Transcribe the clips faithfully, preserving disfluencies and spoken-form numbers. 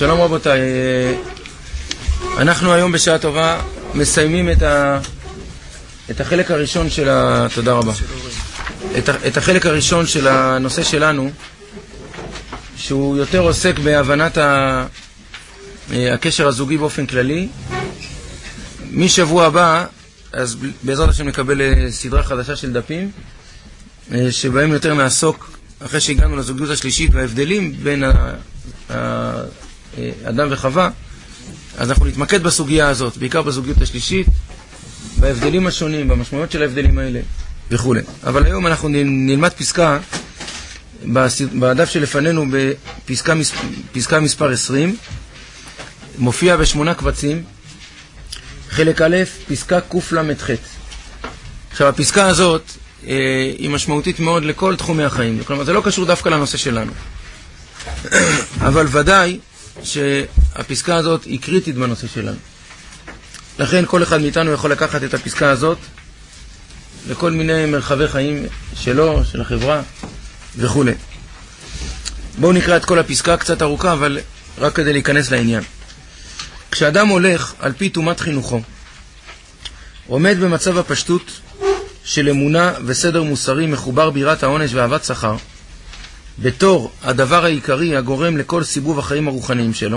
שלום רבותיי, אנחנו היום בשעה טובה מסיימים את, ה... את החלק הראשון של ה... תודה רבה. את, ה... את החלק הראשון של הנושא שלנו, שהוא יותר עוסק בהבנת ה... הקשר הזוגי באופן כללי. משבוע הבא, אז בעזרת השם נקבל סדרה חדשה של דפים, שבהם יותר נעסוק, אחרי שהגענו לזוגיות השלישית וההבדלים בין האדם וחווה, אז אנחנו נתמקד בסוגיה הזאת, בעיקר בזוגיות השלישית, בהבדלים השונים, במשמעויות של ההבדלים האלה וכו'. אבל היום אנחנו נלמד פסקה, בדף שלפנינו בפסקה פסקה מספר עשרים, מופיע בשמונה קבצים, חלק א', פסקה קל"ח. עכשיו, הפסקה הזאת אה, היא משמעותית מאוד לכל תחומי החיים. כלומר, זה לא קשור דווקא לנושא שלנו. אבל ודאי שהפסקה הזאת היא קריטית בנושא שלנו. לכן כל אחד מאיתנו יכול לקחת את הפסקה הזאת לכל מיני מרחבי חיים שלו, של החברה וכו'. בואו נקרא את כל הפסקה, קצת ארוכה, אבל רק כדי להיכנס לעניין. כשאדם הולך על פי תומת חינוכו, עומד במצב הפשטות של אמונה וסדר מוסרי מחובר ביראת העונש ואהבת שכר, בתור הדבר העיקרי הגורם לכל סיבוב החיים הרוחניים שלו,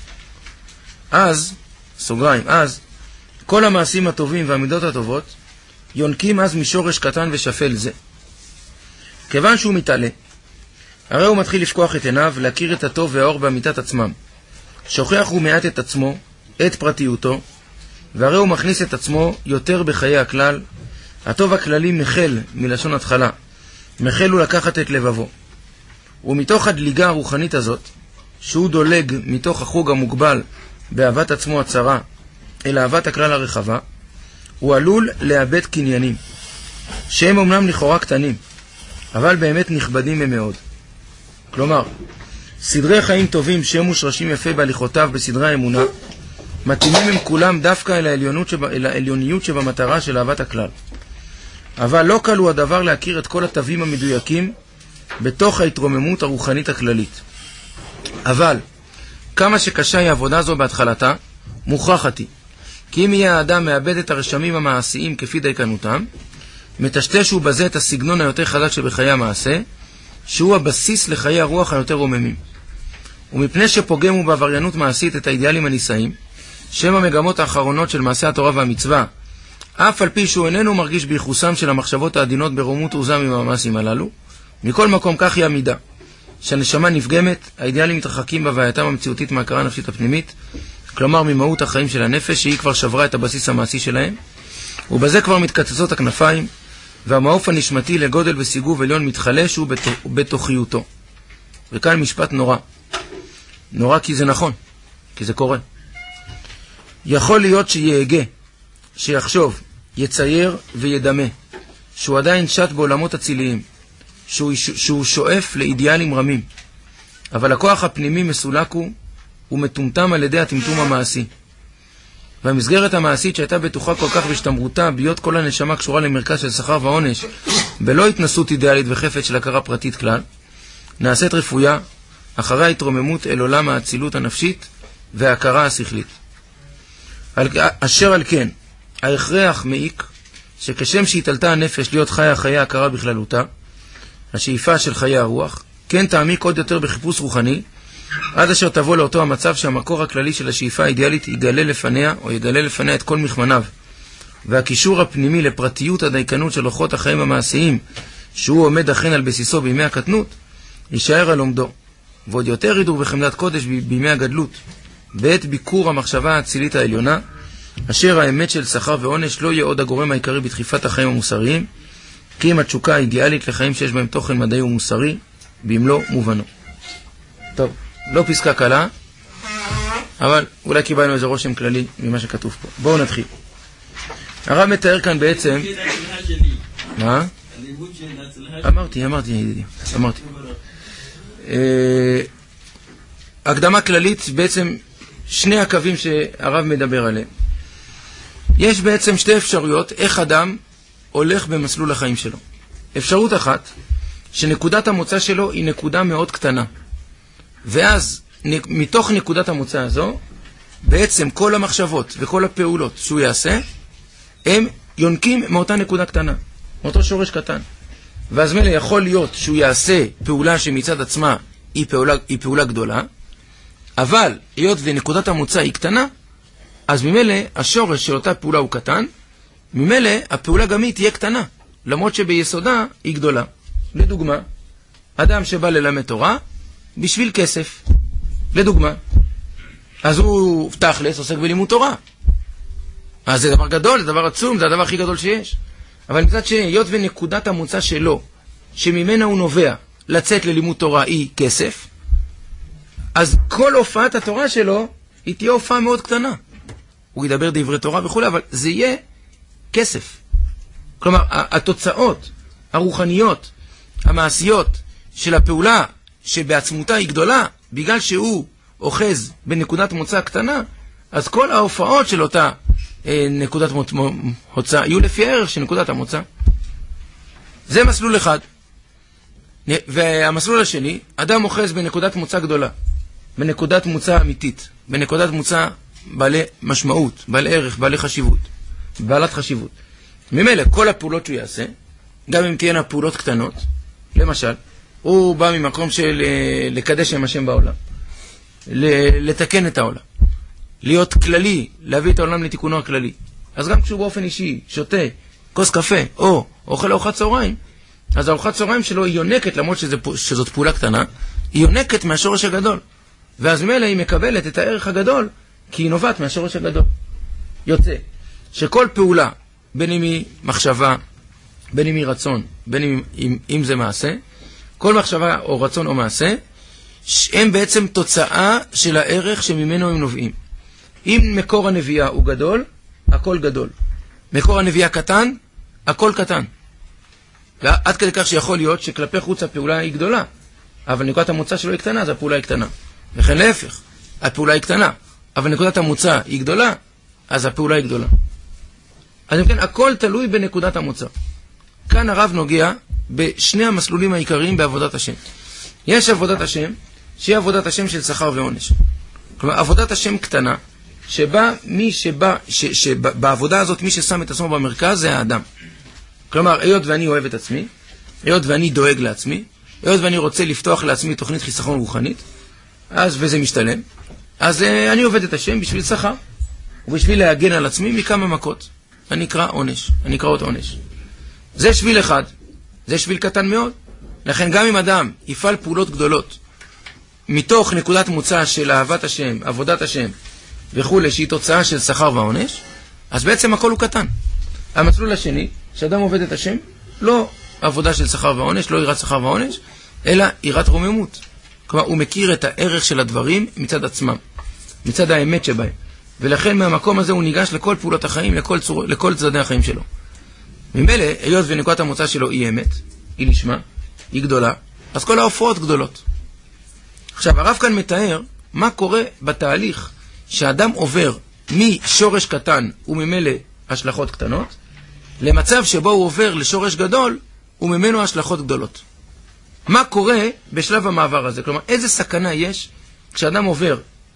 אז, סוגריים, אז, כל המעשים הטובים והמידות הטובות יונקים אז משורש קטן ושפל זה. כיוון שהוא מתעלה, הרי הוא מתחיל לפקוח את עיניו, להכיר את הטוב והאור באמיתת עצמם. שוכח הוא מעט את עצמו, את פרטיותו, והרי הוא מכניס את עצמו יותר בחיי הכלל. הטוב הכללי מחל מלשון התחלה, מחל הוא לקחת את לבבו. ומתוך הדליגה הרוחנית הזאת, שהוא דולג מתוך החוג המוגבל באהבת עצמו הצרה, אל אהבת הכלל הרחבה, הוא עלול לאבד קניינים, שהם אומנם לכאורה קטנים, אבל באמת נכבדים מאוד. כלומר, סדרי חיים טובים שהם מושרשים יפה בהליכותיו בסדרי האמונה, מתאימים הם כולם דווקא אל העליונות שב... אל העליוניות שבמטרה של אהבת הכלל. אבל לא קל הוא הדבר להכיר את כל התווים המדויקים בתוך ההתרוממות הרוחנית הכללית. אבל כמה שקשה היא עבודה זו בהתחלתה, מוכרחת היא. כי אם יהיה האדם מאבד את הרשמים המעשיים כפי דייקנותם, מטשטש הוא בזה את הסגנון היותר חזק שבחיי המעשה, שהוא הבסיס לחיי הרוח היותר רוממים. ומפני שפוגם הוא בעבריינות מעשית את האידיאלים הנישאים, שם המגמות האחרונות של מעשה התורה והמצווה, אף על פי שהוא איננו מרגיש בייחוסם של המחשבות העדינות ברומות עוזם עם המעשים הללו, מכל מקום כך היא המידה, שהנשמה נפגמת, האידיאלים מתרחקים בהווייתם המציאותית מהכרה הנפשית הפנימית, כלומר ממהות החיים של הנפש, שהיא כבר שברה את הבסיס המעשי שלהם, ובזה כבר מתקצצות הכנפיים, והמעוף הנשמתי לגודל וסיגוב עליון מתחלש ובתוכיותו. וכאן משפט נורא. נורא כי זה נכון, כי זה קורה. יכול להיות שיהגה, שיחשוב, יצייר וידמה, שהוא עדיין שט בעולמות הציליים, שהוא, שהוא שואף לאידיאלים רמים, אבל הכוח הפנימי מסולק הוא, ומטומטם על ידי הטמטום המעשי. והמסגרת המעשית שהייתה בטוחה כל כך בשתמרותה, ביות כל הנשמה קשורה למרכז של שכר ועונש, בלא התנסות אידיאלית וחפת של הכרה פרטית כלל, נעשית רפויה, אחרי ההתרוממות אל עולם האצילות הנפשית וההכרה השכלית. על, אשר על כן, ההכרח מעיק, שכשם שהתעלתה הנפש להיות חיה חיי הכרה בכללותה, השאיפה של חיי הרוח, כן תעמיק עוד יותר בחיפוש רוחני, עד אשר תבוא לאותו המצב שהמקור הכללי של השאיפה האידיאלית יגלה לפניה, או יגלה לפניה את כל מכמניו, והקישור הפנימי לפרטיות הדייקנות של אורחות החיים המעשיים, שהוא עומד אכן על בסיסו בימי הקטנות, יישאר על עומדו, ועוד יותר ידור בחמדת קודש בימי הגדלות, בעת ביקור המחשבה האצילית העליונה, אשר האמת של שכר ועונש לא יהיה עוד הגורם העיקרי בדחיפת החיים המוסריים, כי אם התשוקה האידיאלית לחיים שיש בהם תוכן מדעי ומוסרי, במלוא מובנו. טוב, לא פסקה קלה, אבל אולי קיבלנו איזה רושם כללי ממה שכתוב פה. בואו נתחיל. הרב מתאר כאן בעצם... מה? אמרתי, אמרתי, ידידי, אמרתי. הקדמה כללית, בעצם שני הקווים שהרב מדבר עליהם. יש בעצם שתי אפשרויות איך אדם הולך במסלול החיים שלו. אפשרות אחת, שנקודת המוצא שלו היא נקודה מאוד קטנה, ואז מתוך נקודת המוצא הזו, בעצם כל המחשבות וכל הפעולות שהוא יעשה, הם יונקים מאותה נקודה קטנה, מאותו שורש קטן. ואז מלא יכול להיות שהוא יעשה פעולה שמצד עצמה היא פעולה, היא פעולה גדולה, אבל היות ונקודת המוצא היא קטנה, אז ממילא השורש של אותה פעולה הוא קטן, ממילא הפעולה גם היא תהיה קטנה, למרות שביסודה היא גדולה. לדוגמה, אדם שבא ללמד תורה בשביל כסף, לדוגמה, אז הוא תכלס עוסק בלימוד תורה. אז זה דבר גדול, זה דבר עצום, זה הדבר הכי גדול שיש. אבל מצד שהיות ונקודת המוצא שלו, שממנה הוא נובע לצאת ללימוד תורה היא כסף, אז כל הופעת התורה שלו היא תהיה הופעה מאוד קטנה. הוא ידבר דברי תורה וכו', אבל זה יהיה כסף. כלומר, התוצאות הרוחניות, המעשיות של הפעולה שבעצמותה היא גדולה, בגלל שהוא אוחז בנקודת מוצא קטנה, אז כל ההופעות של אותה אה, נקודת מוצא יהיו לפי הערך של נקודת המוצא. זה מסלול אחד. והמסלול השני, אדם אוחז בנקודת מוצא גדולה, בנקודת מוצא אמיתית, בנקודת מוצא בעלי משמעות, בעלי ערך, בעלי חשיבות, בעלת חשיבות. ממילא כל הפעולות שהוא יעשה, גם אם תהיינה פעולות קטנות, למשל, הוא בא ממקום של לקדש עם השם בעולם, לתקן את העולם, להיות כללי, להביא את העולם לתיקונו הכללי. אז גם כשהוא באופן אישי שותה כוס קפה או אוכל ארוחת צהריים, אז הארוחת צהריים שלו היא יונקת, למרות שזה, שזאת פעולה קטנה, היא יונקת מהשורש הגדול. ואז ממילא היא מקבלת את הערך הגדול, כי היא נובעת מהשורש הגדול. יוצא שכל פעולה, בין אם היא מחשבה, בין אם היא רצון, בין אם, אם, אם זה מעשה, כל מחשבה או רצון או מעשה, הם בעצם תוצאה של הערך שממנו הם נובעים. אם מקור הנביאה הוא גדול, הכל גדול. מקור הנביאה קטן, הכל קטן. עד כדי כך שיכול להיות שכלפי חוץ הפעולה היא גדולה, אבל נקודת המוצא שלו היא קטנה, אז הפעולה היא קטנה. וכן להפך, הפעולה היא קטנה, אבל נקודת המוצא היא גדולה, אז הפעולה היא גדולה. אז אם כן, הכל תלוי בנקודת המוצא. כאן הרב נוגע בשני המסלולים העיקריים בעבודת השם. יש עבודת השם, שהיא עבודת השם של שכר ועונש. כלומר, עבודת השם קטנה, שבה מי שבא, ש, שבעבודה הזאת מי ששם את עצמו במרכז זה האדם. כלומר, היות ואני אוהב את עצמי, היות ואני דואג לעצמי, היות ואני רוצה לפתוח לעצמי תוכנית חיסכון רוחנית, אז וזה משתלם, אז אה, אני עובד את השם בשביל שכר, ובשביל להגן על עצמי מכמה מכות. אני אקרא עונש, אני אקרא עוד עונש. זה שביל אחד, זה שביל קטן מאוד. לכן גם אם אדם יפעל פעולות גדולות, מתוך נקודת מוצא של אהבת השם, עבודת השם, וכו', שהיא תוצאה של שכר ועונש, אז בעצם הכל הוא קטן. המסלול השני, שאדם עובד את השם, לא עבודה של שכר ועונש, לא יראת שכר ועונש, אלא יראת רוממות. כלומר, הוא מכיר את הערך של הדברים מצד עצמם, מצד האמת שבהם. ולכן מהמקום הזה הוא ניגש לכל פעולות החיים, לכל, צור... לכל צדדי החיים שלו. ממילא, היות ונקודת המוצא שלו היא אמת, היא לשמה, היא גדולה, אז כל ההופעות גדולות. עכשיו, הרב כאן מתאר מה קורה בתהליך שאדם עובר משורש קטן וממילא השלכות קטנות, למצב שבו הוא עובר לשורש גדול וממנו השלכות גדולות. מה קורה בשלב המעבר הזה? כלומר, איזה סכנה יש כשאדם עובר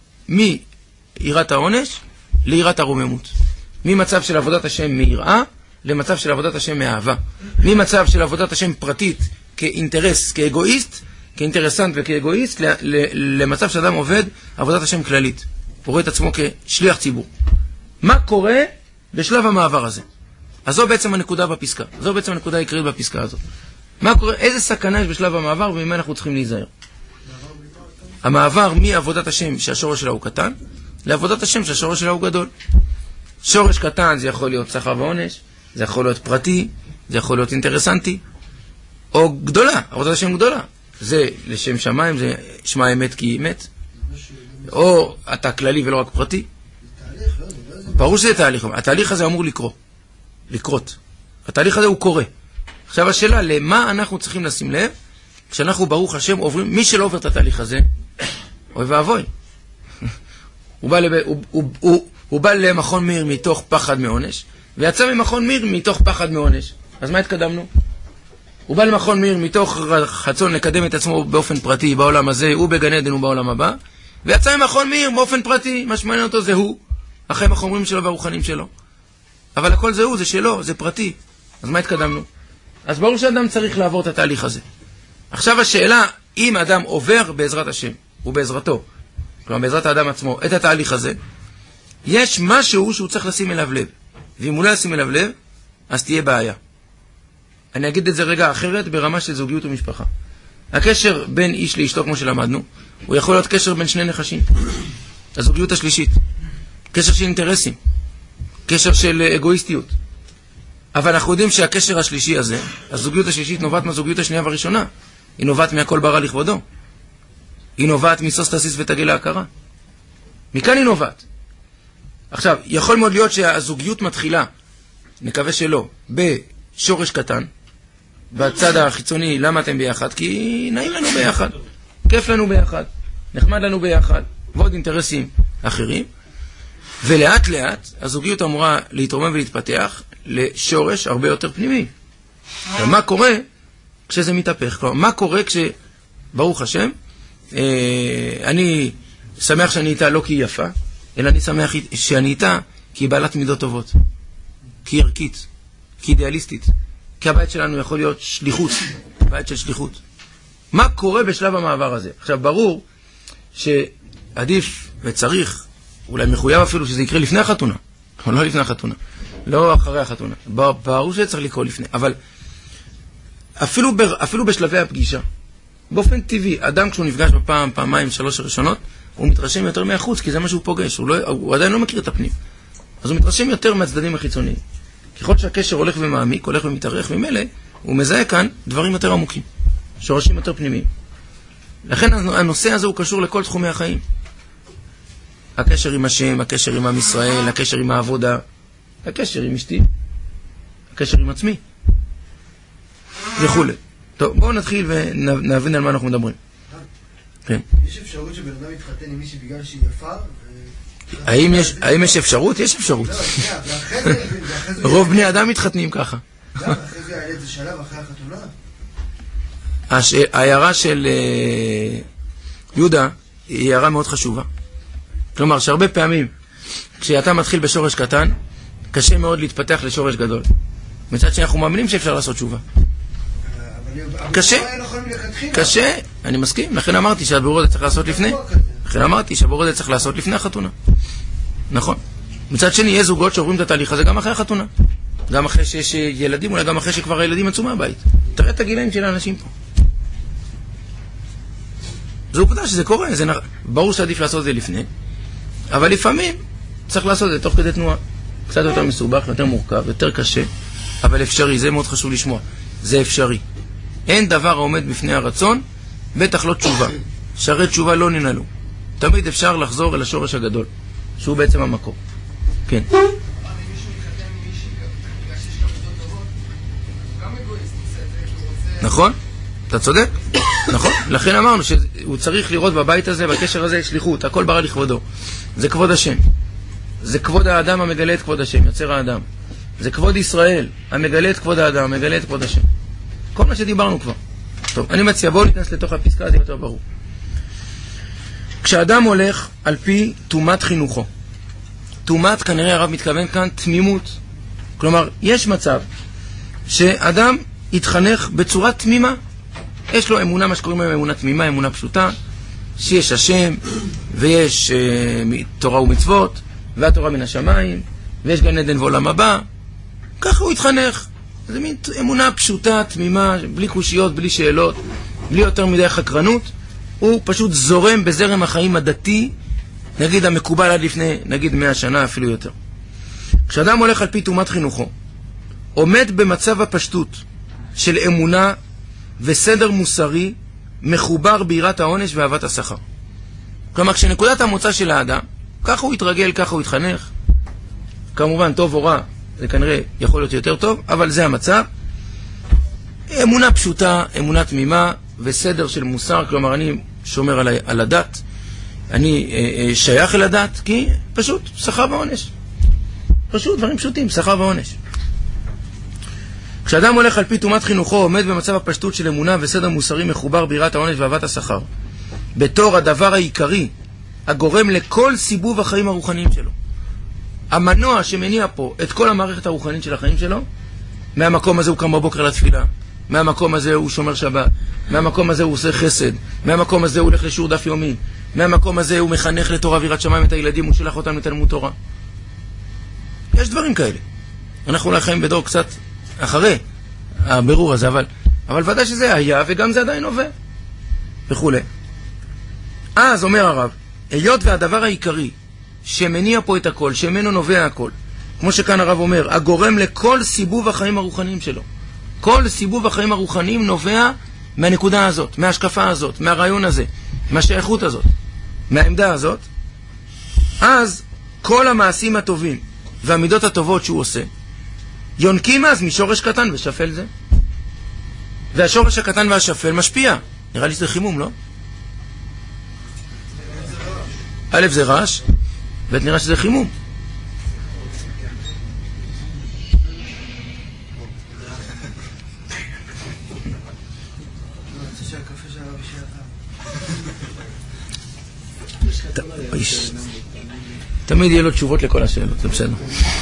מיראת העונש ליראת הרוממות? ממצב של עבודת השם מיראה למצב של עבודת השם מאהבה. ממצב של עבודת השם פרטית כאינטרס, כאגואיסט, כאינטרסנט וכאגואיסט, למצב שאדם עובד עבודת השם כללית. הוא רואה את עצמו כשליח ציבור. מה קורה בשלב המעבר הזה? אז זו בעצם הנקודה בפסקה. זו בעצם הנקודה העיקרית בפסקה הזאת. מה קורה? איזה סכנה יש בשלב המעבר וממה אנחנו צריכים להיזהר? המעבר מעבודת השם שהשורש שלה הוא קטן, לעבודת השם שהשורש שלה הוא גדול. שורש קטן זה יכול להיות שכר ועונש, זה יכול להיות פרטי, זה יכול להיות אינטרסנטי, או גדולה, עבודת השם גדולה. זה לשם שמיים, זה שמע אמת כי אמת, או אתה כללי ולא רק פרטי. ברור שזה תהליך. התהליך הזה אמור לקרוא, לקרות. התהליך הזה הוא קורה. עכשיו השאלה, למה אנחנו צריכים לשים לב כשאנחנו ברוך השם עוברים, מי שלא עובר את התהליך הזה, אוי ואבוי. הוא בא, לב... הוא, הוא, הוא, הוא בא למכון מיר מתוך פחד מעונש, ויצא ממכון מיר מתוך פחד מעונש. אז מה התקדמנו? הוא בא למכון מיר מתוך חצון לקדם את עצמו באופן פרטי בעולם הזה, הוא בגן עדן ובעולם הבא, ויצא ממכון מאיר באופן פרטי, מה שמעניין אותו זה הוא, החיים החומרים שלו והרוחנים שלו. אבל הכל זה הוא, זה שלו, זה פרטי. אז מה התקדמנו? אז ברור שאדם צריך לעבור את התהליך הזה. עכשיו השאלה, אם אדם עובר בעזרת השם, ובעזרתו, כלומר בעזרת האדם עצמו, את התהליך הזה, יש משהו שהוא צריך לשים אליו לב. ואם הוא לא ישים אליו לב, אז תהיה בעיה. אני אגיד את זה רגע אחרת ברמה של זוגיות ומשפחה. הקשר בין איש לאשתו, כמו שלמדנו, הוא יכול להיות קשר בין שני נחשים. הזוגיות השלישית. קשר של אינטרסים. קשר של אגואיסטיות. אבל אנחנו יודעים שהקשר השלישי הזה, הזוגיות השלישית נובעת מהזוגיות השנייה והראשונה. היא נובעת מהכל ברא לכבודו. היא נובעת מסוס תסיס ותגל להכרה. מכאן היא נובעת. עכשיו, יכול מאוד להיות שהזוגיות מתחילה, נקווה שלא, בשורש קטן, בצד החיצוני, למה אתם ביחד? כי נעים לנו ביחד, כיף לנו ביחד, נחמד לנו ביחד, ועוד אינטרסים אחרים, ולאט לאט הזוגיות אמורה להתרומם ולהתפתח לשורש הרבה יותר פנימי. ומה קורה כשזה מתהפך? כלומר, מה קורה כשברוך השם, אה, אני שמח שאני איתה לא כי היא יפה, אלא אני שמח שאני איתה כי היא בעלת מידות טובות, כי היא ערכית, כי היא אידיאליסטית, כי הבית שלנו יכול להיות שליחות, בית של שליחות. מה קורה בשלב המעבר הזה? עכשיו, ברור שעדיף וצריך, אולי מחויב אפילו שזה יקרה לפני החתונה, אבל לא לפני החתונה, לא אחרי החתונה. ברור שצריך לקרוא לפני, אבל אפילו, אפילו בשלבי הפגישה, באופן טבעי, אדם כשהוא נפגש בפעם, פעמיים, שלוש הראשונות, הוא מתרשם יותר מהחוץ, כי זה מה שהוא פוגש, הוא, לא, הוא עדיין לא מכיר את הפנים. אז הוא מתרשם יותר מהצדדים החיצוניים. ככל שהקשר הולך ומעמיק, הולך ומתארך ממילא, הוא מזהה כאן דברים יותר עמוקים, שורשים יותר פנימיים. לכן הנושא הזה הוא קשור לכל תחומי החיים. הקשר עם השם, הקשר עם עם ישראל, הקשר עם העבודה, הקשר עם אשתי, הקשר עם עצמי, וכו'. טוב, בואו נתחיל ונבין על מה אנחנו מדברים. כן. יש אפשרות שבן אדם יתחתן עם מישהי בגלל שהיא יפה? האם יש אפשרות? יש אפשרות. רוב בני אדם מתחתנים ככה. אחרי זה היה איזה שלב אחרי החתונה? ההערה של יהודה היא הערה מאוד חשובה. כלומר, שהרבה פעמים, כשאתה מתחיל בשורש קטן, קשה מאוד להתפתח לשורש גדול. מצד שאנחנו מאמינים שאפשר לעשות תשובה. קשה, קשה, אני מסכים, לכן אמרתי שהבירור הזה צריך לעשות לפני, לכן אמרתי שהבירור הזה צריך לעשות לפני החתונה. נכון. מצד שני, יש זוגות שעוברים את התהליך הזה גם אחרי החתונה. גם אחרי שיש ילדים, אולי גם אחרי שכבר הילדים יצאו מהבית. תראה את הגילאים של האנשים פה. זו עובדה שזה קורה, זה נר... ברור שעדיף לעשות את זה לפני, אבל לפעמים צריך לעשות את זה תוך כדי תנועה. קצת יותר מסובך, יותר מורכב, יותר קשה, אבל אפשרי, זה מאוד חשוב לשמוע. זה אפשרי. אין דבר העומד בפני הרצון, בטח לא תשובה. שערי תשובה לא ננעלו. תמיד אפשר לחזור אל השורש הגדול, שהוא בעצם המקור. כן. נכון? אתה צודק? נכון? לכן אמרנו שהוא צריך לראות בבית הזה, בקשר הזה, שליחות, הכל ברא לכבודו. זה כבוד השם. זה כבוד האדם המגלה את כבוד השם, יוצר האדם. זה כבוד ישראל, המגלה את כבוד האדם, המגלה את כבוד השם. כל מה שדיברנו כבר. טוב, אני מציע, בואו ניכנס לתוך הפסקה, זה יותר ברור. כשאדם הולך על פי תומת חינוכו, תומת, כנראה הרב מתכוון כאן, תמימות. כלומר, יש מצב שאדם יתחנך בצורה תמימה. יש לו אמונה, מה שקוראים להם אמונה תמימה, אמונה פשוטה, שיש השם, ויש uh, תורה ומצוות, והתורה מן השמיים, ויש גן עדן ועולם הבא. ככה הוא יתחנך. זה מין אמונה פשוטה, תמימה, בלי קושיות, בלי שאלות, בלי יותר מדי חקרנות. הוא פשוט זורם בזרם החיים הדתי, נגיד המקובל עד לפני, נגיד מאה שנה, אפילו יותר. כשאדם הולך על פי תומת חינוכו, עומד במצב הפשטות של אמונה וסדר מוסרי, מחובר ביראת העונש ואהבת השכר. כלומר, כשנקודת המוצא של האדם, ככה הוא יתרגל, ככה הוא יתחנך. כמובן, טוב או רע, זה כנראה יכול להיות יותר טוב, אבל זה המצב. אמונה פשוטה, אמונה תמימה, וסדר של מוסר, כלומר, אני שומר על, על הדת, אני אה, אה, שייך אל הדת, כי פשוט, שכר ועונש. פשוט, דברים פשוטים, שכר ועונש. כשאדם הולך על פי תומת חינוכו, עומד במצב הפשטות של אמונה וסדר מוסרי מחובר ביראת העונש ואהבת השכר, בתור הדבר העיקרי הגורם לכל סיבוב החיים הרוחניים שלו. המנוע שמניע פה את כל המערכת הרוחנית של החיים שלו, מהמקום הזה הוא קם בבוקר לתפילה, מהמקום הזה הוא שומר שבת, מהמקום הזה הוא עושה חסד, מהמקום הזה הוא הולך לשיעור דף יומי, מהמקום הזה הוא מחנך לתורה ויראת שמיים את הילדים, הוא שלח אותם לתלמוד תורה. יש דברים כאלה. אנחנו אולי חיים בדור קצת אחרי הבירור הזה, אבל, אבל ודאי שזה היה וגם זה עדיין עובד וכו'. אז אומר הרב, היות והדבר העיקרי שמניע פה את הכל, שממנו נובע הכל, כמו שכאן הרב אומר, הגורם לכל סיבוב החיים הרוחניים שלו. כל סיבוב החיים הרוחניים נובע מהנקודה הזאת, מההשקפה הזאת, מהרעיון הזה, מהשייכות הזאת, מהעמדה הזאת. אז כל המעשים הטובים והמידות הטובות שהוא עושה, יונקים אז משורש קטן ושפל זה. והשורש הקטן והשפל משפיע. נראה לי שזה חימום, לא? א' זה רעש, ואת נראה שזה חימום. תמיד יהיה לו תשובות לכל השאלות, זה בסדר.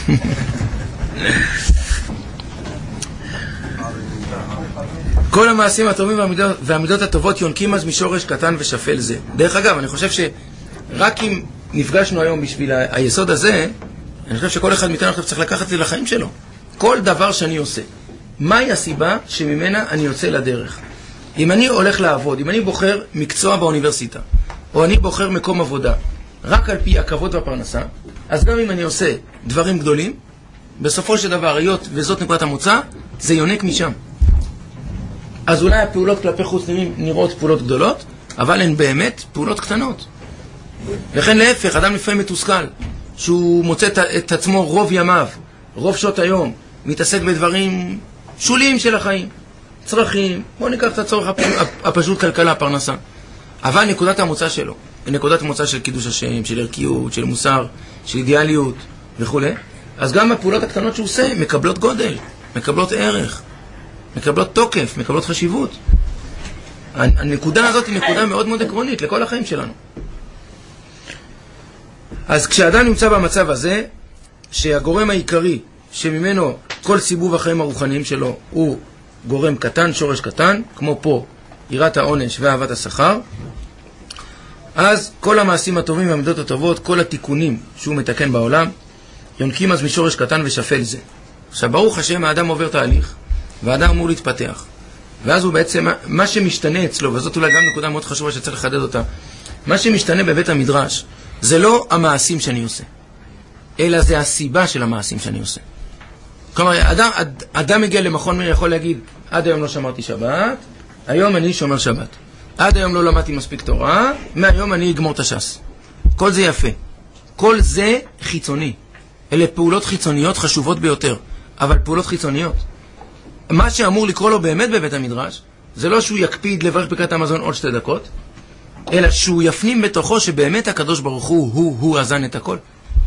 כל המעשים הטובים והמידות, והמידות הטובות יונקים אז משורש קטן ושפל זה. דרך אגב, אני חושב שרק אם נפגשנו היום בשביל ה- היסוד הזה, אני חושב שכל אחד מאיתנו עכשיו צריך לקחת את זה לחיים שלו. כל דבר שאני עושה, מהי הסיבה שממנה אני יוצא לדרך? אם אני הולך לעבוד, אם אני בוחר מקצוע באוניברסיטה, או אני בוחר מקום עבודה, רק על פי הכבוד והפרנסה, אז גם אם אני עושה דברים גדולים, בסופו של דבר, היות וזאת נקודת המוצא, זה יונק משם. אז אולי הפעולות כלפי חוץ נראות פעולות גדולות, אבל הן באמת פעולות קטנות. לכן להפך, אדם לפעמים מתוסכל, שהוא מוצא את עצמו רוב ימיו, רוב שעות היום, מתעסק בדברים שוליים של החיים, צרכים, בוא ניקח את הצורך הפשוט כלכלה, פרנסה. אבל נקודת המוצא שלו, נקודת המוצא של קידוש השם, של ערכיות, של מוסר, של אידיאליות וכו'. אז גם הפעולות הקטנות שהוא עושה מקבלות גודל, מקבלות ערך, מקבלות תוקף, מקבלות חשיבות. הנקודה הזאת היא נקודה מאוד מאוד עקרונית לכל החיים שלנו. אז כשאדם נמצא במצב הזה, שהגורם העיקרי שממנו כל סיבוב החיים הרוחניים שלו הוא גורם קטן, שורש קטן, כמו פה, יראת העונש ואהבת השכר, אז כל המעשים הטובים והמידות הטובות, כל התיקונים שהוא מתקן בעולם, יונקים אז משורש קטן ושפל זה. עכשיו, ברוך השם, האדם עובר תהליך, והאדם אמור להתפתח. ואז הוא בעצם, מה שמשתנה אצלו, וזאת אולי גם נקודה מאוד חשובה שצריך לחדד אותה, מה שמשתנה בבית המדרש, זה לא המעשים שאני עושה, אלא זה הסיבה של המעשים שאני עושה. כלומר, אדם, אדם מגיע למכון מיר, יכול להגיד, עד היום לא שמרתי שבת, היום אני שומר שבת. עד היום לא למדתי מספיק תורה, מהיום אני אגמור את הש"ס. כל זה יפה. כל זה חיצוני. אלה פעולות חיצוניות חשובות ביותר, אבל פעולות חיצוניות. מה שאמור לקרוא לו באמת בבית המדרש, זה לא שהוא יקפיד לברך ברכת המזון עוד שתי דקות, אלא שהוא יפנים בתוכו שבאמת הקדוש ברוך הוא, הוא, הוא אזן את הכל.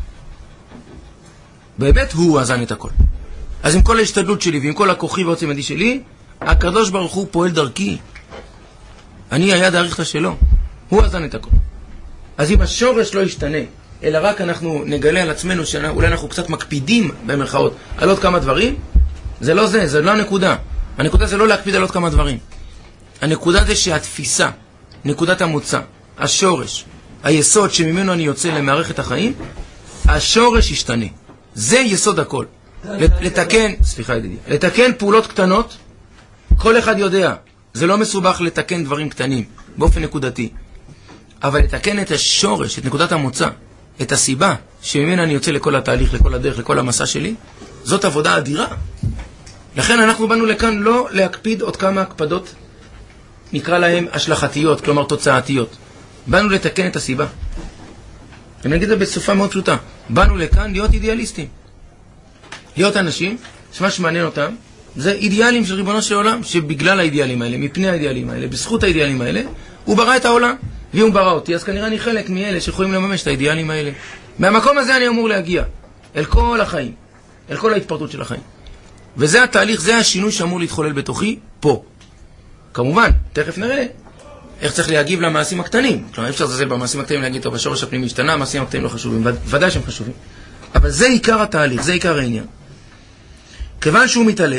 באמת הוא אזן את הכל. אז עם כל ההשתדלות שלי ועם כל הכוחי ועוצם ידי שלי, הקדוש ברוך הוא פועל דרכי. אני היד האריכתא שלו. הוא אזן את הכל. אז אם השורש לא ישתנה, אלא רק אנחנו נגלה על עצמנו שאולי אנחנו קצת מקפידים במרכאות על עוד כמה דברים, זה לא זה, זה לא הנקודה. הנקודה זה לא להקפיד על עוד כמה דברים. הנקודה זה שהתפיסה, נקודת המוצא, השורש, היסוד שממנו אני יוצא למערכת החיים, השורש ישתנה. זה יסוד הכל. לתקן, סליחה ידידי, לתקן פעולות קטנות, כל אחד יודע, זה לא מסובך לתקן דברים קטנים, באופן נקודתי. אבל לתקן את השורש, את נקודת המוצא, את הסיבה שממנה אני יוצא לכל התהליך, לכל הדרך, לכל המסע שלי, זאת עבודה אדירה. לכן אנחנו באנו לכאן לא להקפיד עוד כמה הקפדות, נקרא להם השלכתיות, כלומר תוצאתיות. באנו לתקן את הסיבה. אני אגיד את זה בסופה מאוד פשוטה. באנו לכאן להיות אידיאליסטים. להיות אנשים, שמה שמעניין אותם, זה אידיאלים של ריבונו של עולם, שבגלל האידיאלים האלה, מפני האידיאלים האלה, בזכות האידיאלים האלה, הוא ברא את העולם. ואם הוא ברא אותי, אז כנראה אני חלק מאלה שיכולים לממש את האידיאלים האלה. מהמקום הזה אני אמור להגיע אל כל החיים, אל כל ההתפרטות של החיים. וזה התהליך, זה השינוי שאמור להתחולל בתוכי פה. כמובן, תכף נראה איך צריך להגיב למעשים הקטנים. כלומר, אפשר לזלזל במעשים הקטנים להגיד, טוב, השורש הפנימי השתנה, המעשים הקטנים לא חשובים. ודאי שהם חשובים. אבל זה עיקר התהליך, זה עיקר העניין. כיוון שהוא מתעלה,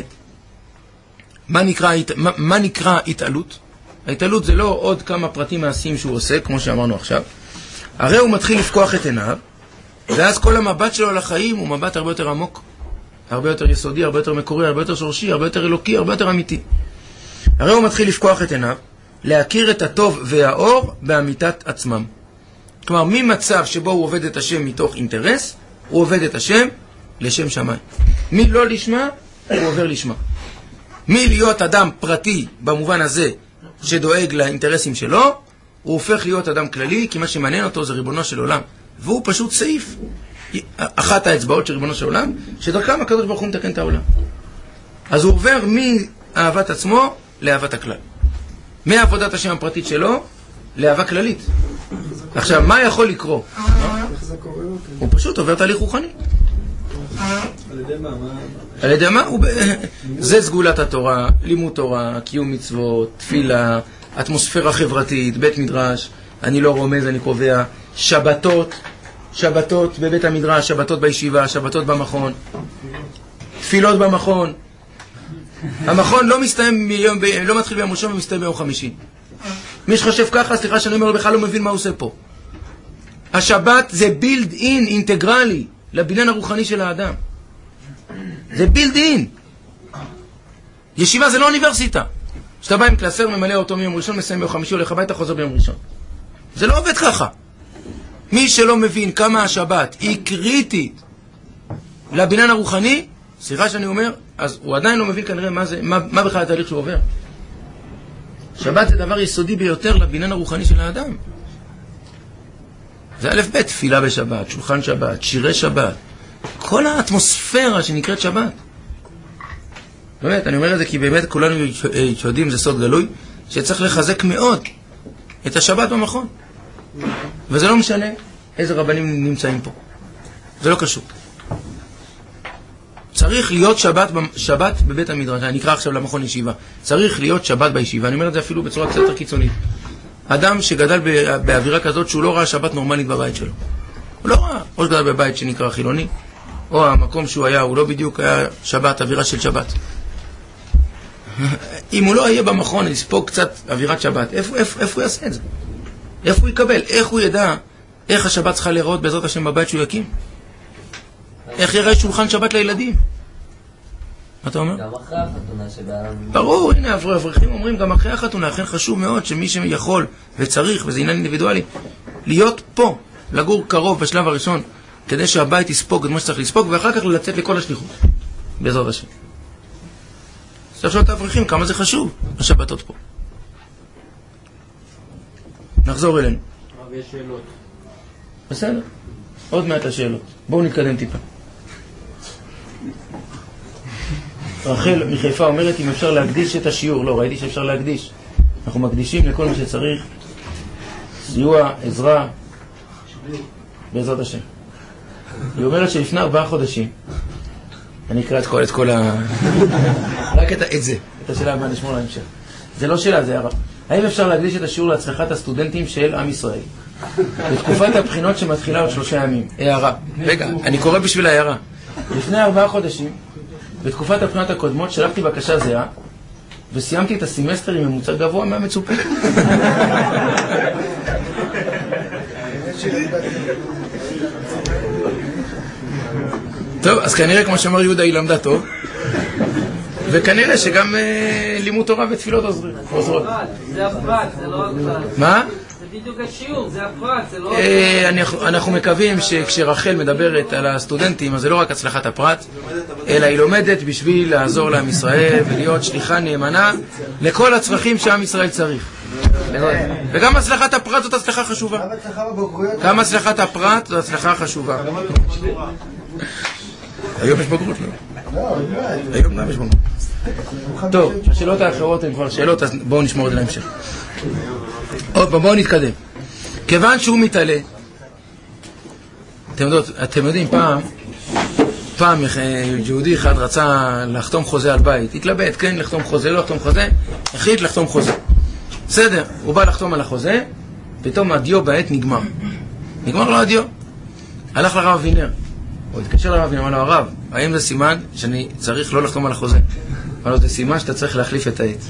מה נקרא, מה, מה נקרא התעלות? ההתעלות זה לא עוד כמה פרטים מעשיים שהוא עושה, כמו שאמרנו עכשיו. הרי הוא מתחיל לפקוח את עיניו, ואז כל המבט שלו על החיים הוא מבט הרבה יותר עמוק, הרבה יותר יסודי, הרבה יותר מקורי, הרבה יותר שורשי, הרבה יותר אלוקי, הרבה יותר אמיתי. הרי הוא מתחיל לפקוח את עיניו, להכיר את הטוב והאור באמיתת עצמם. כלומר, ממצב שבו הוא עובד את השם מתוך אינטרס, הוא עובד את השם לשם שמיים. מי לא לשמה, הוא עובר לשמה. מי להיות אדם פרטי במובן הזה שדואג לאינטרסים שלו, הוא הופך להיות אדם כללי, כי מה שמעניין אותו זה ריבונו של עולם. והוא פשוט סעיף, אחת האצבעות של ריבונו של עולם, שדרכם הקדוש ברוך הוא מתקן את העולם. אז הוא עובר מאהבת עצמו לאהבת הכלל. מעבודת השם הפרטית שלו לאהבה כללית. עכשיו, מה יכול לקרוא? הוא פשוט עובר תהליך רוחני. על ידי מה? על ידי מה? זה סגולת התורה, לימוד תורה, קיום מצוות, תפילה, אטמוספירה חברתית, בית מדרש, אני לא רומז, אני קובע, שבתות, שבתות בבית המדרש, שבתות בישיבה, שבתות במכון, תפילות במכון. המכון לא מסתיים ביום, לא מתחיל ביום ראשון ומסתיים ביום חמישי. מי שחושב ככה, סליחה שאני אומר, בכלל לא מבין מה הוא עושה פה. השבת זה בילד אין אינטגרלי לבניין הרוחני של האדם. זה בילד אין. ישיבה זה לא אוניברסיטה. כשאתה בא עם קלסר, ממלא אותו מיום ראשון, מסיים ביום חמישי, הולך הביתה, חוזר ביום ראשון. זה לא עובד ככה. מי שלא מבין כמה השבת היא קריטית לבניין הרוחני, סליחה שאני אומר, אז הוא עדיין לא מבין כנראה מה, זה, מה, מה בכלל התהליך שהוא עובר. שבת זה דבר יסודי ביותר לבניין הרוחני של האדם. זה א' ב', תפילה בשבת, שולחן שבת, שירי שבת, כל האטמוספירה שנקראת שבת. באמת, אני אומר את זה כי באמת כולנו יודעים, זה סוד גלוי, שצריך לחזק מאוד את השבת במכון. וזה לא משנה איזה רבנים נמצאים פה. זה לא קשור. צריך להיות שבת, שבת בבית המדרש. אני אקרא עכשיו למכון ישיבה. צריך להיות שבת בישיבה. אני אומר את זה אפילו בצורה קצת יותר קיצונית. אדם שגדל באווירה כזאת שהוא לא ראה שבת נורמלית בבית שלו. הוא לא ראה. או שגדל בבית שנקרא חילוני, או המקום שהוא היה, הוא לא בדיוק היה שבת, אווירה של שבת. אם הוא לא יהיה במכון לספוג קצת אווירת שבת, איפה, איפה, איפה הוא יעשה את זה? איפה הוא יקבל? איך הוא ידע איך השבת צריכה להיראות בעזרת השם בבית שהוא יקים? איך יראה שולחן שבת לילדים? מה אתה אומר? גם אחרי החתונה שבא... ברור, הנה, אברכים אומרים גם אחרי החתונה, לכן חשוב מאוד שמי שיכול וצריך, וזה עניין אינדיבידואלי, להיות פה, לגור קרוב בשלב הראשון, כדי שהבית יספוג את מה שצריך לספוג, ואחר כך לצאת לכל השליחות, בעזרת השם. צריך לשאול את האברכים כמה זה חשוב, השבתות פה. נחזור אלינו. אבל יש שאלות. בסדר? עוד מעט השאלות. בואו נתקדם טיפה. רחל מחיפה אומרת אם אפשר להקדיש את השיעור. לא, ראיתי שאפשר להקדיש. אנחנו מקדישים לכל מה שצריך. סיוע, עזרה, בעזרת השם. היא אומרת שלפני ארבעה חודשים, אני אקרא את כל, את כל ה... רק את, את זה, את השאלה מה נשמור להמשך. זה לא שאלה, זה הרב. האם אפשר להקדיש את השיעור להצלחת הסטודנטים של עם ישראל? בתקופת הבחינות שמתחילה עוד שלושה ימים. הערה. רגע, אני קורא בשביל הערה. לפני ארבעה חודשים, בתקופת הבחינות הקודמות, שלחתי בקשה זהה, וסיימתי את הסמסטר עם ממוצע גבוה מהמצופה. טוב, אז כנראה, כמו שאמר יהודה, היא למדה טוב. וכנראה שגם אה, לימוד תורה ותפילות עוזרים. זה הפרט, זה לא הכלל. מה? זה בדיוק השיעור, זה הפרט, זה לא... אה, אנחנו, אנחנו מקווים שכשרחל מדברת על הסטודנטים, אז זה לא רק הצלחת הפרט, אלא היא לומדת בשביל לעזור לעם ישראל ולהיות שליחה נאמנה לכל הצרכים שעם ישראל צריך. וגם הצלחת הפרט זאת הצלחה חשובה. גם הצלחת הפרט זאת הצלחה חשובה. היום יש בגרות, לא? היום גם יש בגרות. טוב, השאלות האחרות הן כבר שאלות, אז בואו נשמור את זה להמשך. עוד פעם, בואו נתקדם. כיוון שהוא מתעלה, אתם יודעים, אתם יודעים, פעם, פעם יהודי אחד רצה לחתום חוזה על בית, התלבט, כן, לחתום חוזה, לא לחתום חוזה, החליט לחתום חוזה. בסדר, הוא בא לחתום על החוזה, פתאום הדיו בעת נגמר. נגמר לו הדיו. הלך לרב אבינר. הוא התקשר לרב אבינר, אמר לו, הרב, האם זה סימן שאני צריך לא לחתום על החוזה? אמר לו, זה סימן שאתה צריך להחליף את העץ.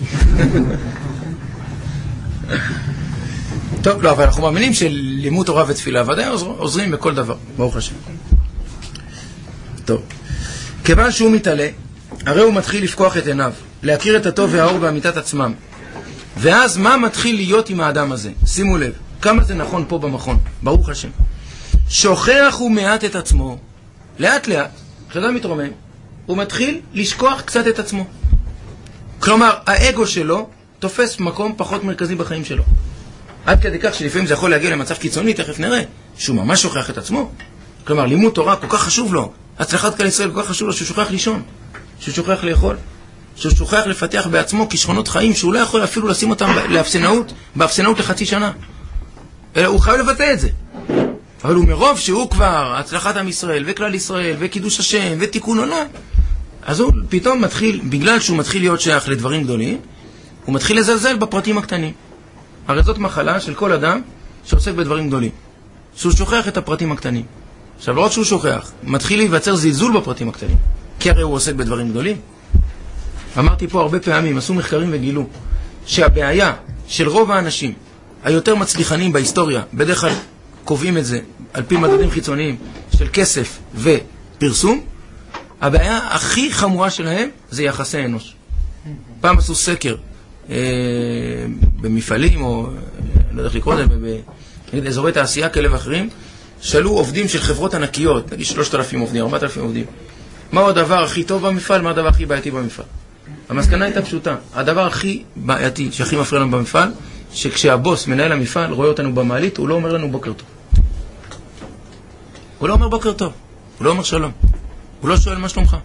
טוב, לא, אבל אנחנו מאמינים שלימוד תורה ותפילה ודאי עוזרים בכל דבר, ברוך השם. טוב. כיוון שהוא מתעלה, הרי הוא מתחיל לפקוח את עיניו, להכיר את הטוב והאור באמיתת עצמם. ואז מה מתחיל להיות עם האדם הזה? שימו לב, כמה זה נכון פה במכון, ברוך השם. שוכח הוא מעט את עצמו, לאט לאט, כשאדם מתרומם, הוא מתחיל לשכוח קצת את עצמו. כלומר, האגו שלו תופס מקום פחות מרכזי בחיים שלו. עד כדי כך שלפעמים זה יכול להגיע למצב קיצוני, תכף נראה, שהוא ממש שוכח את עצמו. כלומר, לימוד תורה כל כך חשוב לו, הצלחת כלל ישראל כל כך חשוב לו, שהוא שוכח לישון, שהוא שוכח לאכול, שהוא שוכח לפתח בעצמו כישרונות חיים, שהוא לא יכול אפילו לשים אותם לאפסנאות, באפסנאות לחצי שנה. אלא הוא חייב לבטא את זה. אבל הוא מרוב שהוא כבר הצלחת עם ישראל, וכלל ישראל, וקידוש השם, ותיקון עולם, אז הוא פתאום מתחיל, בגלל שהוא מתחיל להיות שייך לדברים גדולים, הוא מתחיל לזלזל בפרטים הקטנים. הרי זאת מחלה של כל אדם שעוסק בדברים גדולים. שהוא שוכח את הפרטים הקטנים. עכשיו, לא רק שהוא שוכח, מתחיל להיווצר זלזול בפרטים הקטנים. כי הרי הוא עוסק בדברים גדולים. אמרתי פה הרבה פעמים, עשו מחקרים וגילו, שהבעיה של רוב האנשים היותר מצליחנים בהיסטוריה, בדרך כלל קובעים את זה על פי מדדים חיצוניים של כסף ופרסום, הבעיה הכי חמורה שלהם זה יחסי אנוש. פעם עשו סקר אה, במפעלים, או לא יודע איך לקרוא את זה, באזורי תעשייה כאלה ואחרים, שאלו עובדים של חברות ענקיות, נגיד שלושת אלפים עובדים, ארבעת אלפים עובדים, מהו הדבר הכי טוב במפעל, מה הדבר הכי בעייתי במפעל. המסקנה הייתה פשוטה, הדבר הכי בעייתי, שהכי מפריע לנו במפעל, שכשהבוס מנהל המפעל רואה אותנו במעלית, הוא לא אומר לנו בוקר טוב. הוא לא אומר בוקר טוב, הוא לא אומר שלום, הוא לא שואל מה שלומך.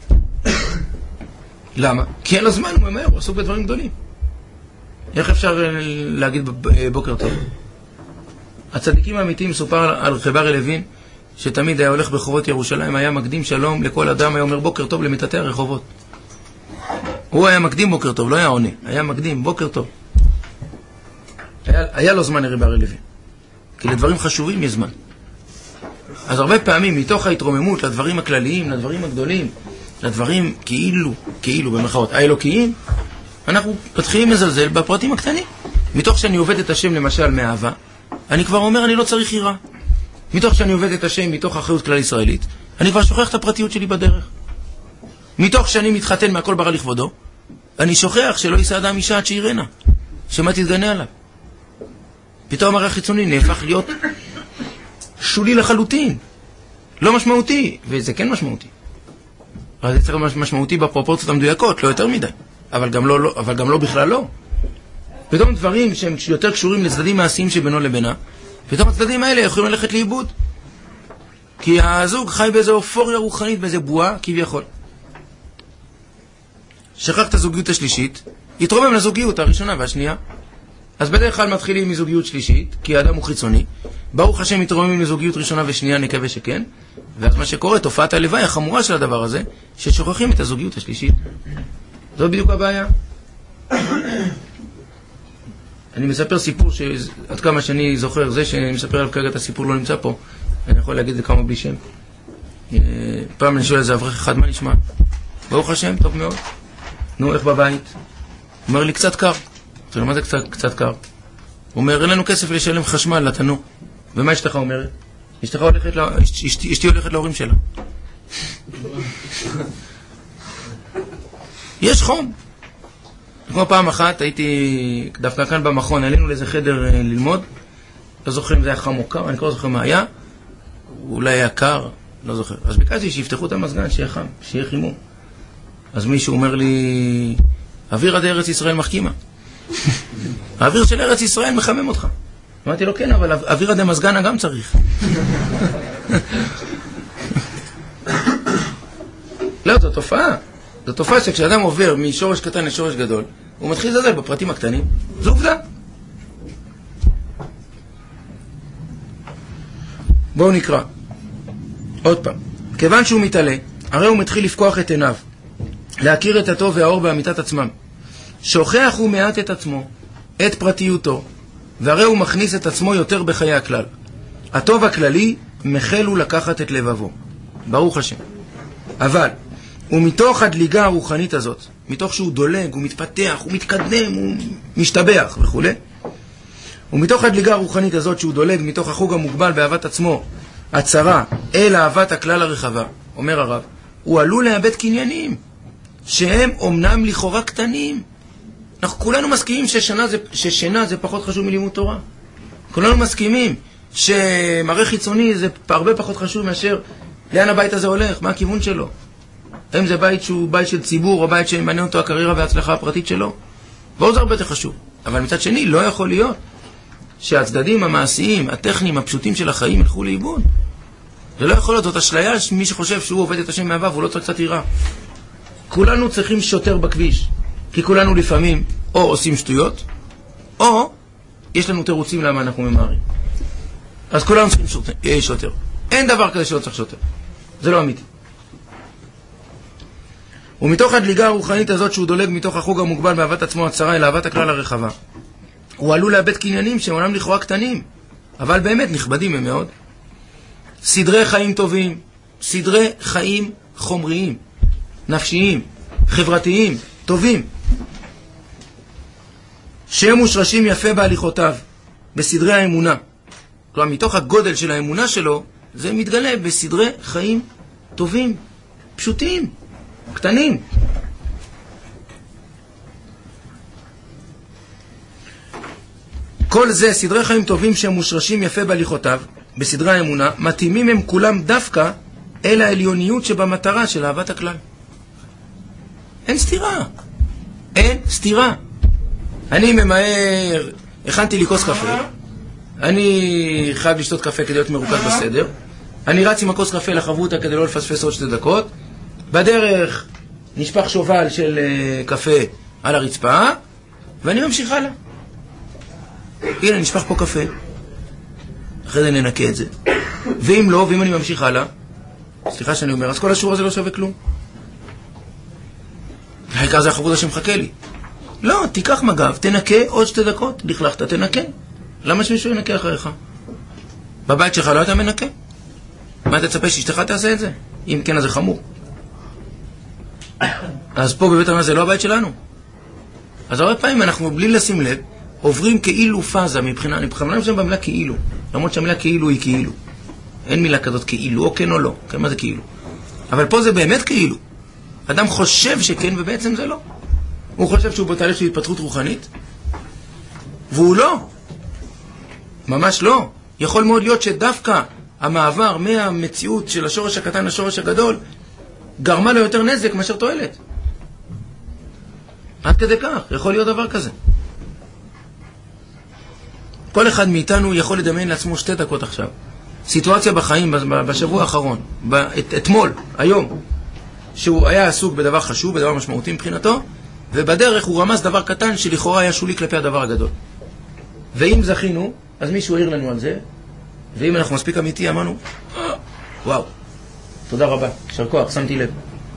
למה? כי אין לו זמן, הוא ממהר, הוא עסוק בדברים גדולים. איך אפשר להגיד בוקר טוב? הצדיקים האמיתיים מסופר על חבר לוין, שתמיד היה הולך ברחובות ירושלים, היה מקדים שלום לכל אדם, היה אומר בוקר טוב למיטתי הרחובות. הוא היה מקדים בוקר טוב, לא היה עונה, היה מקדים בוקר טוב. היה, היה לו זמן לרב לוין, כי לדברים חשובים יש זמן. אז הרבה פעמים מתוך ההתרוממות לדברים הכלליים, לדברים הגדולים, לדברים כאילו, כאילו במחאות, האלוקיים, אנחנו מתחילים לזלזל בפרטים הקטנים. מתוך שאני עובד את השם למשל מאהבה, אני כבר אומר אני לא צריך יראה. מתוך שאני עובד את השם מתוך אחריות כלל ישראלית, אני כבר שוכח את הפרטיות שלי בדרך. מתוך שאני מתחתן מהכל ברא לכבודו, אני שוכח שלא יישא אדם אישה עד שירנה, שמה תתגנה עליו. פתאום הרי החיצוני נהפך להיות שולי לחלוטין, לא משמעותי, וזה כן משמעותי. אבל זה צריך משמעותי בפרופורציות המדויקות, לא יותר מדי, אבל גם לא, לא, אבל גם לא בכלל לא. פתאום דברים שהם יותר קשורים לצדדים מעשיים שבינו לבינה, פתאום הצדדים האלה יכולים ללכת לאיבוד. כי הזוג חי באיזו אופוריה רוחנית, באיזו בועה, כביכול. שכח את הזוגיות השלישית, יתרומם לזוגיות הראשונה והשנייה. אז בדרך כלל מתחילים מזוגיות שלישית, כי האדם הוא חיצוני. ברוך השם מתרוממים לזוגיות ראשונה ושנייה, נקווה שכן. ואז מה שקורה, תופעת הלוואי החמורה של הדבר הזה, ששוכחים את הזוגיות השלישית. זו בדיוק הבעיה. אני מספר סיפור שעד כמה שאני זוכר, זה שאני מספר עליו כרגע את הסיפור לא נמצא פה, אני יכול להגיד את זה כמה בלי שם. פעם אני שואל איזה אברך אחד, מה נשמע? ברוך השם, טוב מאוד. נו, איך בבית? הוא אומר לי, קצת קר. אז מה זה קצת, קצת קר? הוא אומר, אין לנו כסף לשלם חשמל לתנור. ומה אשתך אומרת? אשתך הולכת, לה... אשתי, אשתי הולכת להורים שלה. יש חום. כמו פעם אחת, הייתי דווקא כאן במכון, עלינו לאיזה חדר ללמוד, לא זוכר אם זה היה חם או קר, אני כבר זוכר מה היה, אולי היה קר, לא זוכר. אז ביקשתי שיפתחו את המזגן, שיהיה חם, שיהיה חימום. אז מישהו אומר לי, אוויר עד ארץ ישראל מחכימה. האוויר של ארץ ישראל מחמם אותך. אמרתי לו, כן, אבל אוויר עד המזגן גם צריך. לא, זו תופעה. זו תופעה שכשאדם עובר משורש קטן לשורש גדול, הוא מתחיל לזלזל בפרטים הקטנים. זו עובדה. בואו נקרא. עוד פעם. כיוון שהוא מתעלה, הרי הוא מתחיל לפקוח את עיניו, להכיר את הטוב והאור באמיתת עצמם. שוכח הוא מעט את עצמו, את פרטיותו, והרי הוא מכניס את עצמו יותר בחיי הכלל. הטוב הכללי מחל הוא לקחת את לבבו. ברוך השם. אבל, ומתוך הדליגה הרוחנית הזאת, מתוך שהוא דולג, הוא מתפתח, הוא מתקדם, הוא משתבח וכו', ומתוך הדליגה הרוחנית הזאת שהוא דולג מתוך החוג המוגבל באהבת עצמו, הצרה, אל אהבת הכלל הרחבה, אומר הרב, הוא עלול לאבד קניינים, שהם אומנם לכאורה קטנים. אנחנו כולנו מסכימים ששינה זה, ששינה זה פחות חשוב מלימוד תורה. כולנו מסכימים שמראה חיצוני זה הרבה פחות חשוב מאשר לאן הבית הזה הולך, מה הכיוון שלו. האם זה בית שהוא בית של ציבור, או בית שמעניין אותו הקריירה וההצלחה הפרטית שלו. ועוד זה הרבה יותר חשוב. אבל מצד שני, לא יכול להיות שהצדדים המעשיים, הטכניים, הפשוטים של החיים ילכו לאיבוד. זה לא יכול להיות, זאת אשליה, מי שחושב שהוא עובד את השם מאהבה, והוא לא צריך קצת יראה. כולנו צריכים שוטר בכביש, כי כולנו לפעמים או עושים שטויות, או יש לנו תירוצים למה אנחנו ממהרים. אז כולנו צריכים שוטר. שוטר. אין דבר כזה שלא צריך שוטר. זה לא אמיתי. ומתוך הדליגה הרוחנית הזאת שהוא דולג מתוך החוג המוגבל באהבת עצמו הצרה אל אהבת הכלל הרחבה, הוא עלול לאבד קניינים שעולם לכאורה קטנים, אבל באמת נכבדים הם מאוד. סדרי חיים טובים, סדרי חיים חומריים, נפשיים, חברתיים, טובים, שהם מושרשים יפה בהליכותיו, בסדרי האמונה. כלומר, מתוך הגודל של האמונה שלו, זה מתגלה בסדרי חיים טובים, פשוטים, קטנים. כל זה, סדרי חיים טובים שהם מושרשים יפה בהליכותיו, בסדרי האמונה, מתאימים הם כולם דווקא אל העליוניות שבמטרה של אהבת הכלל. אין סתירה. אין סתירה. אני ממהר, הכנתי לי כוס קפה, אני חייב לשתות קפה כדי להיות מרוכז בסדר, אני רץ עם הכוס קפה לחברותה כדי לא לפספס עוד שתי דקות, בדרך נשפך שובל של uh, קפה על הרצפה, ואני ממשיך הלאה. הנה, נשפך פה קפה. אחרי זה ננקה את זה. ואם לא, ואם אני ממשיך הלאה, סליחה שאני אומר, אז כל השור הזה לא שווה כלום. העיקר זה החברותה שמחכה לי. לא, תיקח מגב, תנקה עוד שתי דקות, לכלכת, תנקה. למה שמישהו ינקה אחריך? בבית שלך לא היית מנקה? מה אתה תצפה שאשתך תעשה את זה? אם כן, אז זה חמור. אז פה בבית המאה זה לא הבית שלנו. אז הרבה פעמים אנחנו, בלי לשים לב, עוברים כאילו פאזה מבחינה, אני בכוונה משם במילה כאילו, למרות שהמילה כאילו היא כאילו. אין מילה כזאת כאילו, או כן או לא. כן, מה זה כאילו? אבל פה זה באמת כאילו. אדם חושב שכן, ובעצם זה לא. הוא חושב שהוא בתהליך של התפתחות רוחנית, והוא לא. ממש לא. יכול מאוד להיות שדווקא המעבר מהמציאות של השורש הקטן לשורש הגדול, גרמה לו יותר נזק מאשר תועלת. עד כדי כך, יכול להיות דבר כזה. כל אחד מאיתנו יכול לדמיין לעצמו שתי דקות עכשיו. סיטואציה בחיים בשבוע האחרון, את, אתמול, היום, שהוא היה עסוק בדבר חשוב, בדבר משמעותי מבחינתו, ובדרך הוא רמז דבר קטן שלכאורה היה שולי כלפי הדבר הגדול. ואם זכינו, אז מישהו העיר לנו על זה, ואם אנחנו מספיק אמיתי, אמרנו, וואו, תודה רבה, יישר כוח, שמתי לב.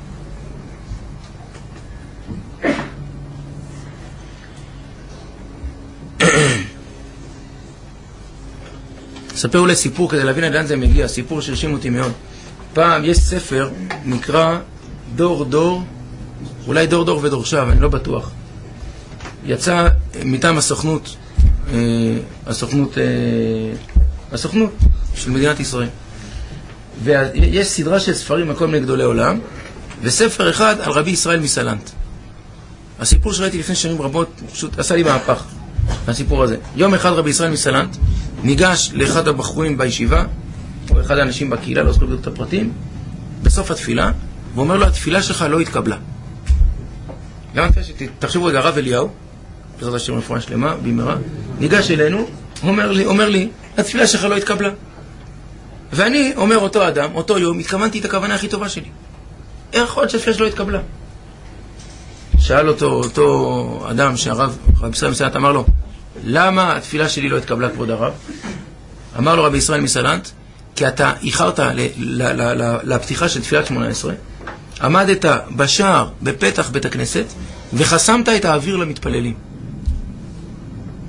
ספר אולי סיפור כדי להבין עד לאן זה מגיע, סיפור שהרשים אותי מאוד. פעם יש ספר, נקרא דור דור, אולי דור דור ודורשיו, אני לא בטוח. יצא מטעם הסוכנות, אה, הסוכנות, אה, הסוכנות של מדינת ישראל. ויש סדרה של ספרים על כל מיני גדולי עולם, וספר אחד על רבי ישראל מסלנט. הסיפור שראיתי לפני שנים רבות, פשוט עשה לי מהפך, הסיפור הזה. יום אחד רבי ישראל מסלנט ניגש לאחד הבחורים בישיבה, או אחד האנשים בקהילה, לא זוכר את הפרטים, בסוף התפילה, ואומר לו, התפילה שלך לא התקבלה. למה תחשבו רגע, הרב אליהו, בעזרת השם רפואה שלמה, במהרה, ניגש אלינו, אומר לי, אומר לי, התפילה שלך לא התקבלה. ואני אומר אותו אדם, אותו יום, התכוונתי את הכוונה הכי טובה שלי. איך יכול להיות שהתפילה שלו התקבלה? שאל אותו, אותו אדם שהרב, רבי ישראל מסלנט, אמר לו, למה התפילה שלי לא התקבלה, כבוד הרב? אמר לו רבי ישראל מסלנט, כי אתה איחרת לפתיחה של תפילת שמונה עשרה, עמדת בשער, בפתח בית הכנסת, וחסמת את האוויר למתפללים.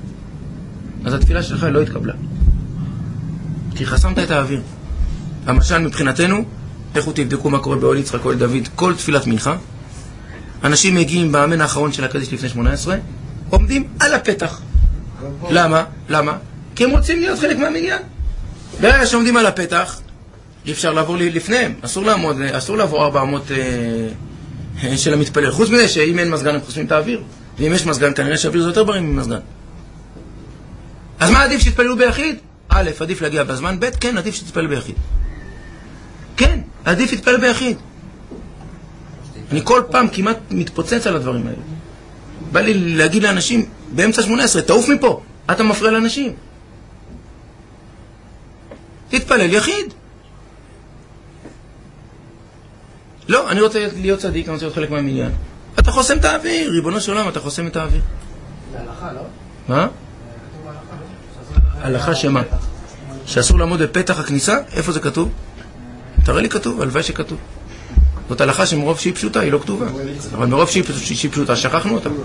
אז התפילה שלך לא התקבלה. כי חסמת את האוויר. המשל מבחינתנו, איך הוא תבדקו מה קורה באוהל יצחק, אוהל דוד, כל תפילת מנחה, אנשים מגיעים באמן האחרון של הקדיש לפני שמונה עשרה, עומדים על הפתח. למה? למה? כי הם רוצים להיות חלק מהמניין. ברגע שעומדים על הפתח, אי אפשר לעבור לפניהם. אסור לעמוד, אסור לעבור ארבע אמות אה, של המתפלל. חוץ מזה שאם אין מזגן הם חוסמים את האוויר. ואם יש מזגן, כנראה שהאוויר זה יותר בריא ממזגן. אז מה עדיף שתתפללו ביחיד? א', עדיף להגיע בזמן, ב', כן, עדיף שתתפלל ביחיד. כן, עדיף להתפלל ביחיד. אני כל פעם כמעט מתפוצץ על הדברים האלה. בא לי להגיד לאנשים, באמצע שמונה עשרה, תעוף מפה, אתה מפריע לאנשים. תתפלל יחיד. לא, אני רוצה להיות צדיק, אני רוצה להיות חלק מהמניין. אתה חוסם את האוויר, ריבונו של עולם, אתה חוסם את האוויר. זה הלכה, לא? מה? הלכה שמה? שאסור לעמוד בפתח הכניסה? איפה זה כתוב? תראה לי כתוב, הלוואי שכתוב. זאת הלכה שמרוב שהיא פשוטה, היא לא כתובה. אבל מרוב שהיא פשוטה, שכחנו אותה.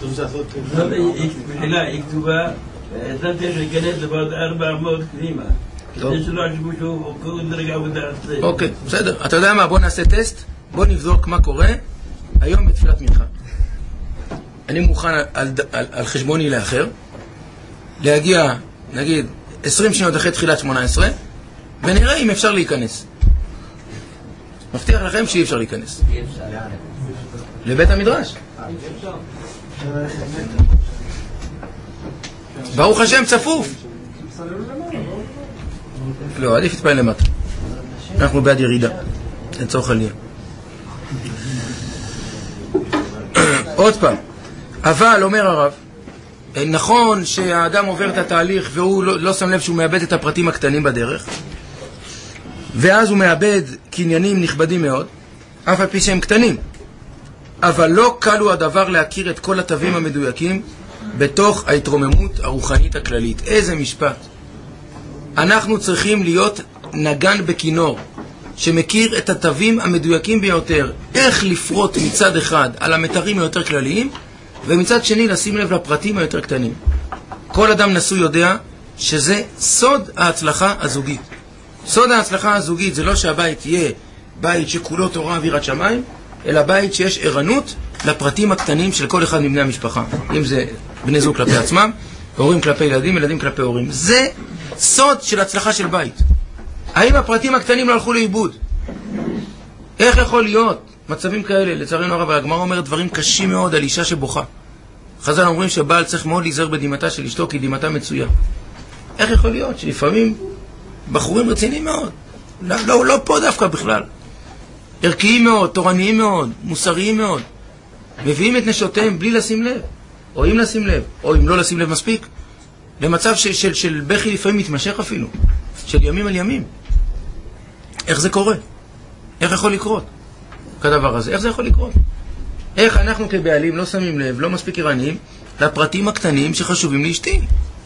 מחילה, היא כתובה, אתה צריך להיכנס לבעוד ארבע מאות קדימה. כדי שלא יחשבו שהוא דרגה בדעת זה. אוקיי, בסדר. אתה יודע מה? בוא נעשה טסט, בוא נבדוק מה קורה היום בתפילת מנחה. אני מוכן על חשבוני לאחר, להגיע, נגיד, עשרים שניות אחרי תחילת שמונה עשרה, ונראה אם אפשר להיכנס. מבטיח לכם שאי אפשר להיכנס. לבית המדרש. ברוך השם צפוף. לא, עדיף להתפעל למטה. אנחנו בעד ירידה. אין צורך עלייה. עוד פעם. אבל, אומר הרב, נכון שהאדם עובר את התהליך והוא לא, לא שם לב שהוא מאבד את הפרטים הקטנים בדרך, ואז הוא מאבד קניינים נכבדים מאוד, אף על פי שהם קטנים. אבל לא קל הוא הדבר להכיר את כל התווים המדויקים בתוך ההתרוממות הרוחנית הכללית. איזה משפט. אנחנו צריכים להיות נגן בכינור, שמכיר את התווים המדויקים ביותר, איך לפרוט מצד אחד על המתרים היותר כלליים, ומצד שני לשים לב לפרטים היותר קטנים. כל אדם נשוי יודע שזה סוד ההצלחה הזוגית. סוד ההצלחה הזוגית זה לא שהבית יהיה בית שכולו תורה אווירת שמיים, אלא בית שיש ערנות לפרטים הקטנים של כל אחד מבני המשפחה. אם זה בני זוג כלפי עצמם, הורים כלפי ילדים, ילדים כלפי הורים. זה סוד של הצלחה של בית. האם הפרטים הקטנים לא הלכו לאיבוד? איך יכול להיות מצבים כאלה? לצערנו הרב, הגמרא אומרת דברים קשים מאוד על אישה שבוכה. חז"ל אומרים שבעל צריך מאוד להיזהר בדמעתה של אשתו, כי דמעתה מצויה. איך יכול להיות שלפעמים בחורים רציניים מאוד, לא, לא, לא פה דווקא בכלל, ערכיים מאוד, תורניים מאוד, מוסריים מאוד, מביאים את נשותיהם בלי לשים לב, או אם לשים לב, או אם לא לשים לב מספיק, למצב של, של, של בכי לפעמים מתמשך אפילו, של ימים על ימים. איך זה קורה? איך יכול לקרות כדבר הזה? איך זה יכול לקרות? איך אנחנו כבעלים לא שמים לב, לא מספיק ערניים, לפרטים הקטנים שחשובים לאשתי?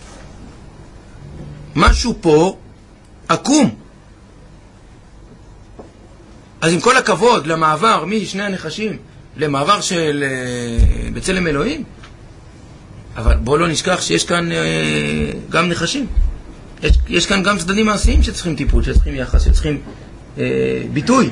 משהו פה עקום. אז עם כל הכבוד למעבר משני הנחשים למעבר של uh, בצלם אלוהים, אבל בואו לא נשכח שיש כאן uh, גם נחשים. יש, יש כאן גם צדדים מעשיים שצריכים טיפול, שצריכים יחס, שצריכים uh, ביטוי.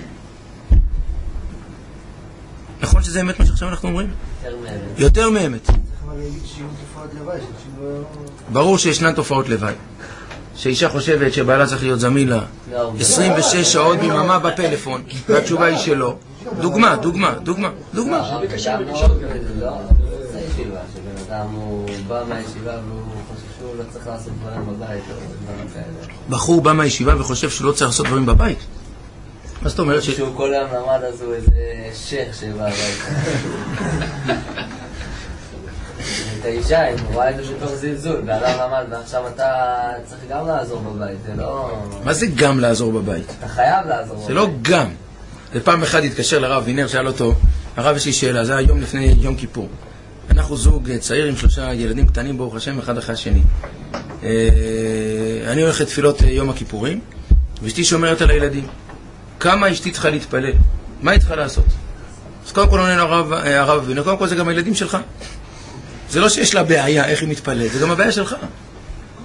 נכון שזה אמת מה שעכשיו אנחנו אומרים? יותר מאמת. יותר מאמת. צריך אבל להגיד שיהיו תופעות לוואי, שאנשים לא... ברור שישנן תופעות לוואי. שאישה חושבת שבעלה צריך להיות זמין לה עשרים ושש שעות ביממה בפלאפון, והתשובה היא שלא. דוגמה, דוגמה, דוגמה, דוגמה. הרב קשה מאוד, לא, זה ישיבה, שבן אדם הוא בא מהישיבה והוא חושב שהוא לא צריך לעשות דברים בבית או דברים כאלה. בחור בא מהישיבה וחושב שהוא לא צריך לעשות דברים בבית. מה זאת אומרת ש... שהוא כל היום למד אז הוא איזה שייך שבא הביתה. את האישה, אם הוא רואה את זה שתוך זלזול, ואדם למד, ועכשיו אתה צריך גם לעזור בבית, זה לא... מה זה גם לעזור בבית? אתה חייב לעזור בבית. זה לא גם. ופעם אחד התקשר לרב וינר, שאל אותו, הרב יש לי שאלה, זה היום לפני יום כיפור. אנחנו זוג צעיר עם שלושה ילדים קטנים, ברוך השם, אחד אחרי השני. אני הולך לתפילות יום הכיפורים, ואשתי שומרת על הילדים. כמה אשתי צריכה להתפלל? מה היא צריכה לעשות? אז קודם כל עונה לרב, הרב וינר, קודם כל זה גם הילדים שלך. זה לא שיש לה בעיה איך היא מתפללת, זה גם הבעיה שלך.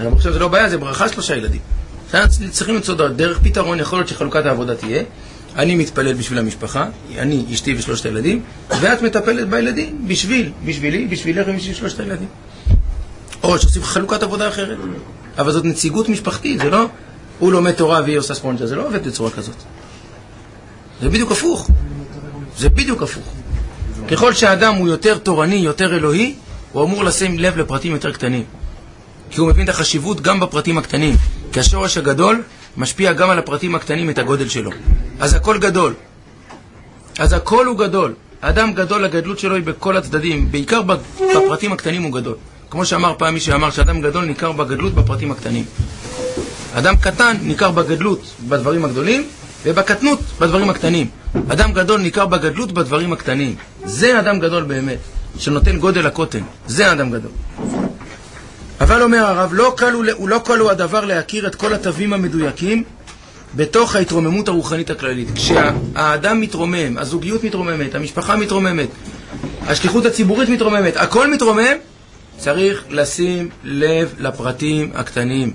אני חושב שזה לא בעיה, זה ברכה שלושה ילדים. צריכים למצוא דרך פתרון, יכול להיות שחלוקת העבודה תהיה, אני מתפלל בשביל המשפחה, אני, אשתי ושלושת הילדים, ואת מטפלת בילדים, בשביל, בשבילי, בשבילך ובשביל שלושת הילדים. או שעושים חלוקת עבודה אחרת. אבל זאת נציגות משפחתית, זה לא, הוא לומד תורה והיא עושה ספונג'ה, זה לא עובד בצורה כזאת. זה בדיוק הפוך. זה בדיוק הפוך. ככל שהאדם הוא יותר תורני, יותר אלוהי, הוא אמור לשים לב לפרטים יותר קטנים. כי הוא מבין את החשיבות גם בפרטים הקטנים. כי השורש הגדול משפיע גם על הפרטים הקטנים את הגודל שלו. אז הכל גדול. אז הכל הוא גדול. האדם גדול, הגדלות שלו היא בכל הצדדים. בעיקר בפרטים הקטנים הוא גדול. כמו שאמר פעם מי שאמר שאדם גדול ניכר בגדלות בפרטים הקטנים. אדם קטן ניכר בגדלות בדברים הגדולים, ובקטנות בדברים הקטנים. אדם גדול ניכר בגדלות בדברים הקטנים. זה אדם גדול באמת, שנותן גודל לקוטן. זה אדם גדול. אבל אומר הרב, לא קל הוא, לא קל הוא הדבר להכיר את כל התווים המדויקים בתוך ההתרוממות הרוחנית הכללית. כשהאדם מתרומם, הזוגיות מתרוממת, המשפחה מתרוממת, השליחות הציבורית מתרוממת, הכל מתרומם, צריך לשים לב לפרטים הקטנים.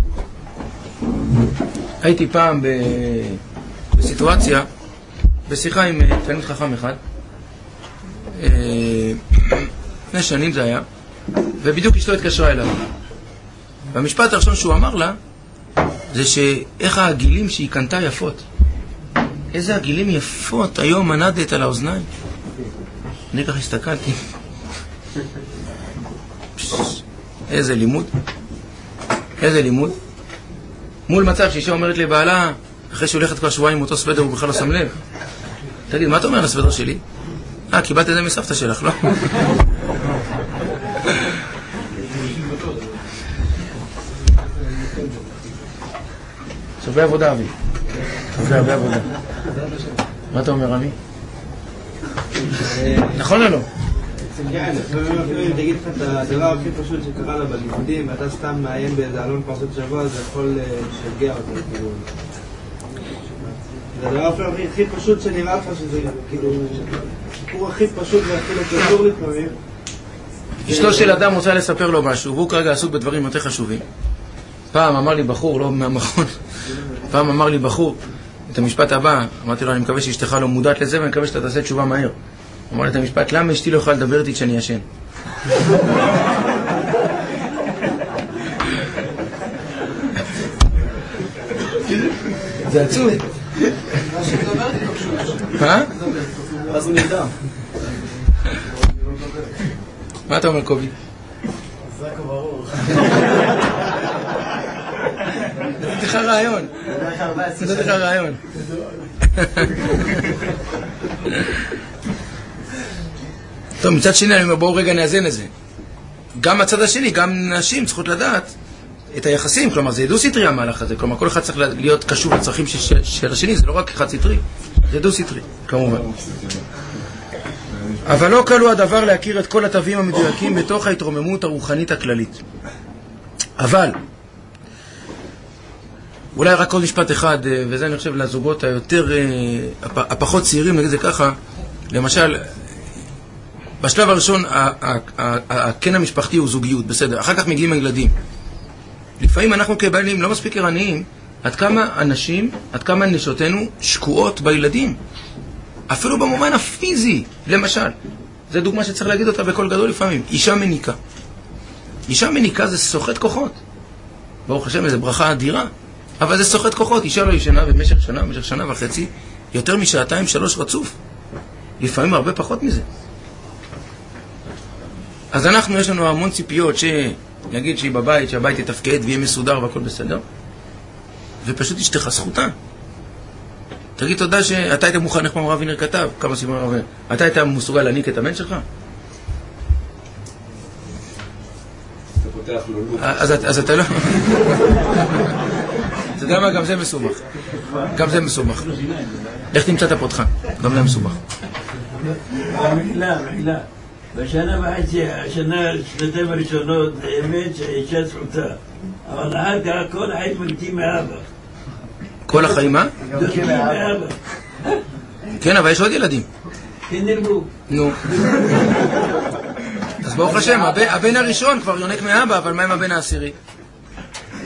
הייתי פעם ב... בסיטואציה, בשיחה עם תלמיד חכם אחד, לפני שנים זה היה, ובדיוק אשתו התקשרה אליו. והמשפט הראשון שהוא אמר לה, זה שאיך הגילים שהיא קנתה יפות. איזה הגילים יפות היום מנדת על האוזניים. אני כך הסתכלתי. איזה לימוד. איזה לימוד. מול מצב שאישה אומרת לבעלה, אחרי שהיא הולכת כבר שבועיים עם אותו סוודר הוא בכלל לא שם לב. תגיד, מה אתה אומר על הסוודר שלי? אה, קיבלת את זה מסבתא שלך, לא? שווה עבודה, אבי. שווה הרבה עבודה. מה אתה אומר, אבי? נכון או לא? כן, אם תגיד לך את הדבר הכי פשוט שקרה לה בלימודים ואתה סתם מעיין באיזה אלון פרסות שבוע, זה יכול לשגע אותך, כאילו. זה הדבר אפילו הכי פשוט שנראה לך שזה, כאילו, סיפור הכי פשוט ואפילו קשור לפעמים. אשתו של אדם רוצה לספר לו משהו, והוא כרגע עסוק בדברים יותר חשובים. פעם אמר לי בחור, לא מהמכון, פעם אמר לי בחור, את המשפט הבא, אמרתי לו, אני מקווה שאשתך לא מודעת לזה, ואני מקווה שאתה תעשה תשובה מהר. אמר לי את המשפט, למה אשתי לא יכולה לדבר איתי כשאני ישן? זה עצוב. מה? אז הוא נרדם. מה אתה אומר, קובי? זה הכל ברור. נתתי לך רעיון. נתתי לך רעיון. טוב, מצד שני אני אומר, בואו רגע נאזן את זה. גם הצד השני, גם נשים צריכות לדעת את היחסים, כלומר זה דו סטרי המהלך הזה, כלומר כל אחד צריך להיות קשור לצרכים של, של השני, זה לא רק אחד סטרי, זה דו סטרי, כמובן. אבל לא קל הוא הדבר להכיר את כל התווים המדויקים בתוך ההתרוממות הרוחנית הכללית. אבל, אולי רק עוד משפט אחד, וזה אני חושב לזוגות היותר, הפחות צעירים, נגיד זה ככה, למשל, בשלב הראשון, הכן המשפחתי הוא זוגיות, בסדר. אחר כך מגיעים הילדים. לפעמים אנחנו כבעלים לא מספיק ערניים, עד כמה אנשים, עד כמה נשותינו שקועות בילדים. אפילו במובן הפיזי, למשל. זו דוגמה שצריך להגיד אותה בכל גדול לפעמים. אישה מניקה. אישה מניקה זה סוחט כוחות. ברוך השם, זו ברכה אדירה. אבל זה סוחט כוחות. אישה לא ישנה במשך שנה, במשך שנה וחצי, יותר משעתיים, שלוש רצוף. לפעמים הרבה פחות מזה. אז אנחנו, יש לנו המון ציפיות שנגיד שהיא בבית, שהבית יתפקד ויהיה מסודר והכל בסדר, ופשוט אשתך זכותה. תגיד תודה שאתה היית מוכן, איך פעם רב וינר כתב, כמה סימן רב וינר, אתה היית מסוגל להניק את הבן שלך? אתה פותח לו לוק. אז אתה לא... אתה יודע מה, גם זה מסובך. גם זה מסובך. לך תמצא את הפותחה, גם זה מסובך. מחילה, מחילה. בשנה וחצי, השנה, שנתיים הראשונות, האמת שהאישה זכותה. אבל אחר כך כל החיים מתים מאבא. כל החיים מה? מתים מאבא. כן, אבל יש עוד ילדים. כן נרבו. נו. אז ברוך השם, הבן הראשון כבר יונק מאבא, אבל מה עם הבן העשירי?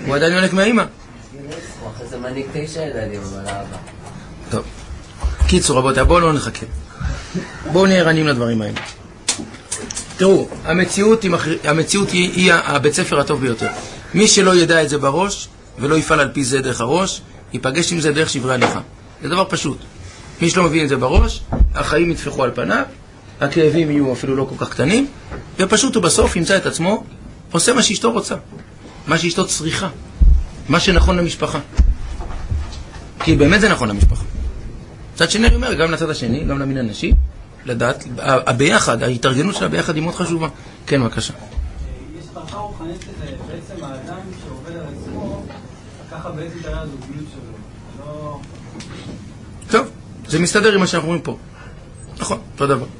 הוא עדיין יונק מהאימא. הוא אחרי זה מניק תשע ילדים, אבל אבא. טוב. קיצור, רבותיי, בואו לא נחכה. בואו נהיה ערניים לדברים האלה. תראו, המציאות, המציאות היא, היא הבית ספר הטוב ביותר. מי שלא ידע את זה בראש, ולא יפעל על פי זה דרך הראש, ייפגש עם זה דרך שברי הליכה. זה דבר פשוט. מי שלא מבין את זה בראש, החיים יתפחו על פניו, הכאבים יהיו אפילו לא כל כך קטנים, ופשוט הוא בסוף ימצא את עצמו, עושה מה שאשתו רוצה. מה שאשתו צריכה. מה שנכון למשפחה. כי באמת זה נכון למשפחה. צד שני אני אומר, גם לצד השני, גם למין הנשי, לדעת, הביחד, ההתארגנות של הביחד היא מאוד חשובה. כן, בבקשה. יש ברכה רוחנית לזה, בעצם האדם שעובד על עצמו, ככה בעצם תראה הזוגיות שלו. לא... טוב, זה מסתדר עם מה שאנחנו רואים פה. נכון, תודה רבה.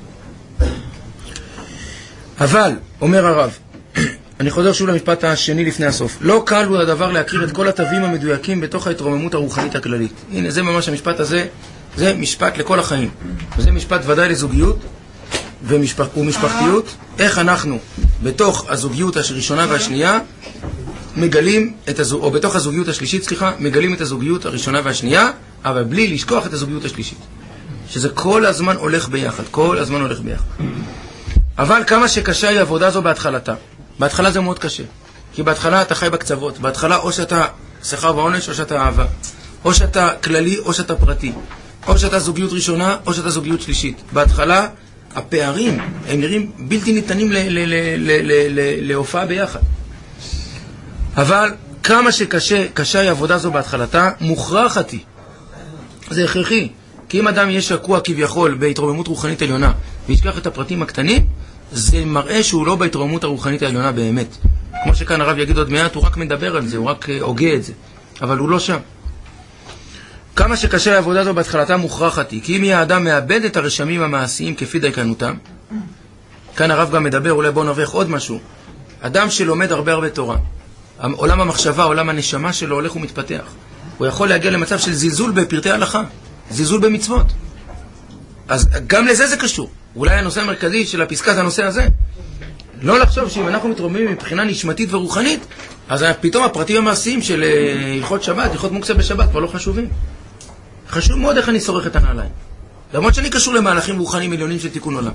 אבל, אומר הרב, אני חוזר שוב למשפט השני לפני הסוף. לא קל הוא הדבר להכיר את כל התווים המדויקים בתוך ההתרוממות הרוחנית הכללית. הנה, זה ממש המשפט הזה, זה משפט לכל החיים. וזה משפט ודאי לזוגיות ומשפח, ומשפחתיות. איך אנחנו, בתוך הזוגיות הראשונה והשנייה, מגלים את הזוג, או בתוך הזוגיות השלישית, סליחה, מגלים את הזוגיות הראשונה והשנייה, אבל בלי לשכוח את הזוגיות השלישית. שזה כל הזמן הולך ביחד, כל הזמן הולך ביחד. אבל כמה שקשה היא עבודה זו בהתחלתה. בהתחלה זה מאוד קשה. כי בהתחלה אתה חי בקצוות. בהתחלה או שאתה שכר ועונש, או שאתה אהבה. או שאתה כללי, או שאתה פרטי. או שאתה זוגיות ראשונה, או שאתה זוגיות שלישית. בהתחלה הפערים הם נראים בלתי ניתנים להופעה ביחד. אבל כמה שקשה, קשה היא עבודה זו בהתחלתה, מוכרחת היא. זה הכרחי. כי אם אדם יהיה שקוע כביכול בהתרוממות רוחנית עליונה, וישכח את הפרטים הקטנים, זה מראה שהוא לא בהתרוממות הרוחנית העליונה באמת. כמו שכאן הרב יגיד עוד מעט, הוא רק מדבר על זה, הוא רק הוגה את זה. אבל הוא לא שם. כמה שקשה העבודה זו בהתחלתה מוכרחת היא, כי אם יהיה האדם מאבד את הרשמים המעשיים כפי דייקנותם, כאן הרב גם מדבר, אולי בואו נרוויח עוד משהו. אדם שלומד הרבה הרבה תורה, עולם המחשבה, עולם הנשמה שלו הולך ומתפתח. הוא יכול להגיע למצב של זלזול בפרטי הלכה, זלזול במצוות. אז גם לזה זה קשור. אולי הנושא המרכזי של הפסקה זה הנושא הזה. לא לחשוב שאם אנחנו מתרוממים מבחינה נשמתית ורוחנית, אז פתאום הפרטים המעשיים של הלכות שבת, הלכות מוקצה בשבת, כבר לא חשובים. חשוב מאוד איך אני שורח את הנעליים. למרות שאני קשור למהלכים רוחניים עליונים של תיקון עולם.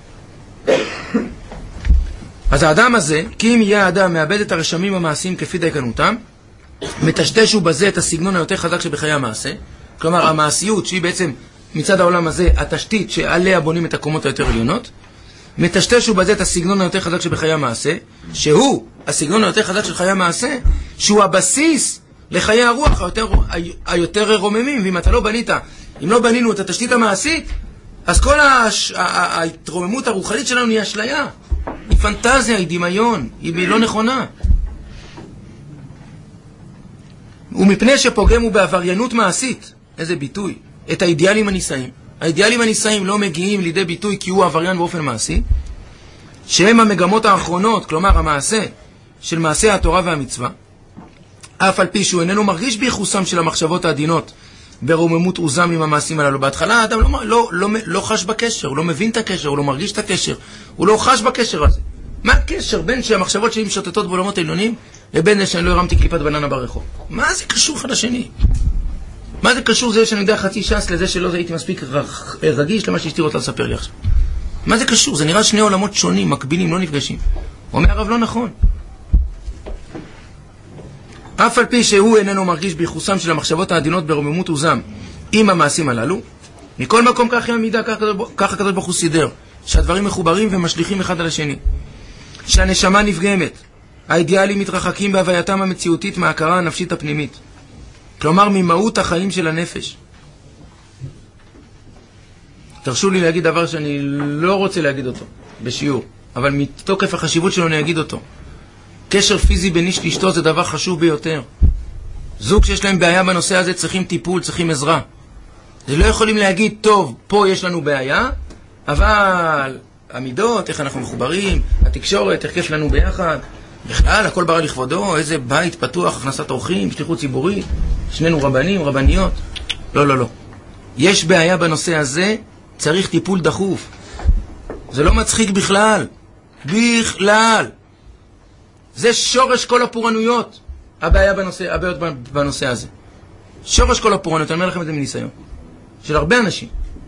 אז האדם הזה, כי אם יהיה האדם מאבד את הרשמים המעשיים כפי דייקנותם, מטשטשו בזה את הסגנון היותר חזק שבחיי המעשה, כלומר המעשיות שהיא בעצם מצד העולם הזה התשתית שעליה בונים את הקומות היותר עליונות, מטשטשו בזה את הסגנון היותר חזק שבחיי המעשה, שהוא הסגנון היותר חזק של חיי המעשה, שהוא הבסיס לחיי הרוח היותר, היותר רוממים. ואם אתה לא בנית, אם לא בנינו את התשתית המעשית, אז כל הש... ההתרוממות הרוחנית שלנו היא אשליה, היא פנטזיה, היא דמיון, היא לא נכונה. ומפני שפוגם הוא בעבריינות מעשית, איזה ביטוי, את האידיאלים הנישאים. האידיאלים הנישאים לא מגיעים לידי ביטוי כי הוא עבריין באופן מעשי, שהם המגמות האחרונות, כלומר המעשה של מעשה התורה והמצווה, אף על פי שהוא איננו מרגיש בייחוסם של המחשבות העדינות ברוממות עוזם עם המעשים הללו. בהתחלה האדם לא, לא, לא, לא חש בקשר, הוא לא מבין את הקשר, הוא לא מרגיש את הקשר, הוא לא חש בקשר הזה. מה הקשר בין שהמחשבות שלי משוטטות בעולמות העליונים לבין זה שאני לא הרמתי קליפת בננה ברחוב? מה זה קשור אחד לשני? מה זה קשור זה שאני יודע חצי שס לזה שלא הייתי מספיק רגיש למה שאשתי רוצה לספר לי עכשיו? מה זה קשור? זה נראה שני עולמות שונים, מקבילים, לא נפגשים. אומר הרב לא נכון. אף על פי שהוא איננו מרגיש בייחוסם של המחשבות העדינות ברוממות עוזם עם המעשים הללו, מכל מקום כך היא המידה, כך הקדוש ברוך הוא סידר, שהדברים מחוברים ומשליכים אחד על השני. שהנשמה נפגמת, האידיאלים מתרחקים בהווייתם המציאותית מההכרה הנפשית הפנימית. כלומר, ממהות החיים של הנפש. תרשו לי להגיד דבר שאני לא רוצה להגיד אותו בשיעור, אבל מתוקף החשיבות שלו אני אגיד אותו. קשר פיזי בין איש לאשתו זה דבר חשוב ביותר. זוג שיש להם בעיה בנושא הזה צריכים טיפול, צריכים עזרה. זה לא יכולים להגיד, טוב, פה יש לנו בעיה, אבל המידות, איך אנחנו מחוברים, התקשורת, איך כיף לנו ביחד, בכלל, הכל ברא לכבודו, איזה בית פתוח, הכנסת אורחים, שליחות ציבורית, שנינו רבנים, רבניות. לא, לא, לא. יש בעיה בנושא הזה, צריך טיפול דחוף. זה לא מצחיק בכלל. בכלל. זה שורש כל הפורענויות. הבעיה בנושא, הבעיות בנושא הזה. שורש כל הפורענות, אני אומר לכם את זה מניסיון, של הרבה אנשים.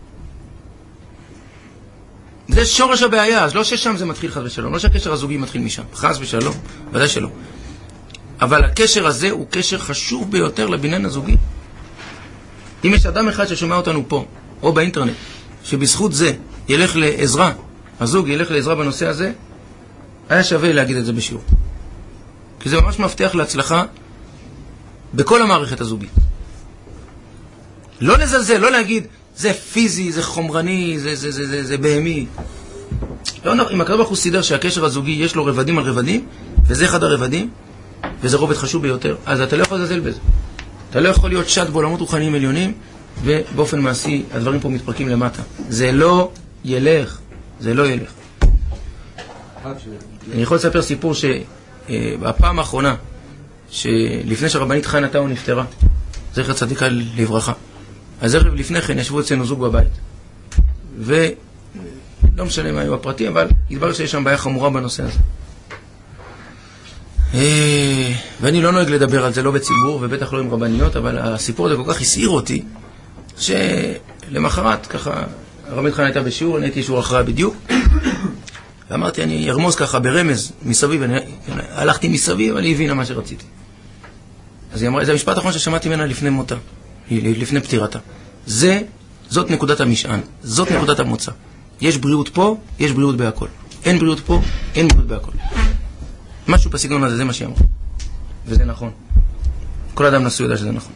זה שורש הבעיה, אז לא ששם זה מתחיל חס ושלום, לא שהקשר הזוגי מתחיל משם, חס ושלום, ודאי שלא. אבל הקשר הזה הוא קשר חשוב ביותר לבניין הזוגי. אם יש אדם אחד ששומע אותנו פה, או באינטרנט, שבזכות זה ילך לעזרה, הזוג ילך לעזרה בנושא הזה, היה שווה להגיד את זה בשיעור. כי זה ממש מבטיח להצלחה בכל המערכת הזוגית. לא לזלזל, לא להגיד, זה פיזי, זה חומרני, זה, זה, זה, זה, זה בהמי. לא, אם הקדוש ברוך הוא סידר שהקשר הזוגי יש לו רבדים על רבדים, וזה אחד הרבדים, וזה רובד חשוב ביותר, אז אתה לא יכול לזלזל בזה. אתה לא יכול להיות שד בעולמות רוחניים עליונים, ובאופן מעשי הדברים פה מתפרקים למטה. זה לא ילך, זה לא ילך. אני יכול לספר סיפור שבפעם האחרונה, שלפני שהרבנית חנה טאו נפטרה, זכר צדיקה לברכה, אז ערב לפני כן ישבו אצלנו זוג בבית. ולא משנה מה היו הפרטים, אבל התברר שיש שם בעיה חמורה בנושא הזה. ואני לא נוהג לדבר על זה, לא בציבור, ובטח לא עם רבניות, אבל הסיפור הזה כל כך הסעיר אותי, שלמחרת ככה, הרבנית חנה הייתה בשיעור, אני הייתי שיעור אחריה בדיוק, ואמרתי, אני ארמוז ככה ברמז מסביב, אני הלכתי מסביב, אני הבינה מה שרציתי. אז היא אמרה, זה המשפט האחרון ששמעתי ממנה לפני מותה, לפני פטירתה. זה, זאת נקודת המשען, זאת נקודת המוצא. יש בריאות פה, יש בריאות בהכל. אין בריאות פה, אין בריאות בהכל. משהו בסגנון הזה, זה מה שהיא אמרה. וזה נכון. כל אדם נשוי יודע שזה נכון.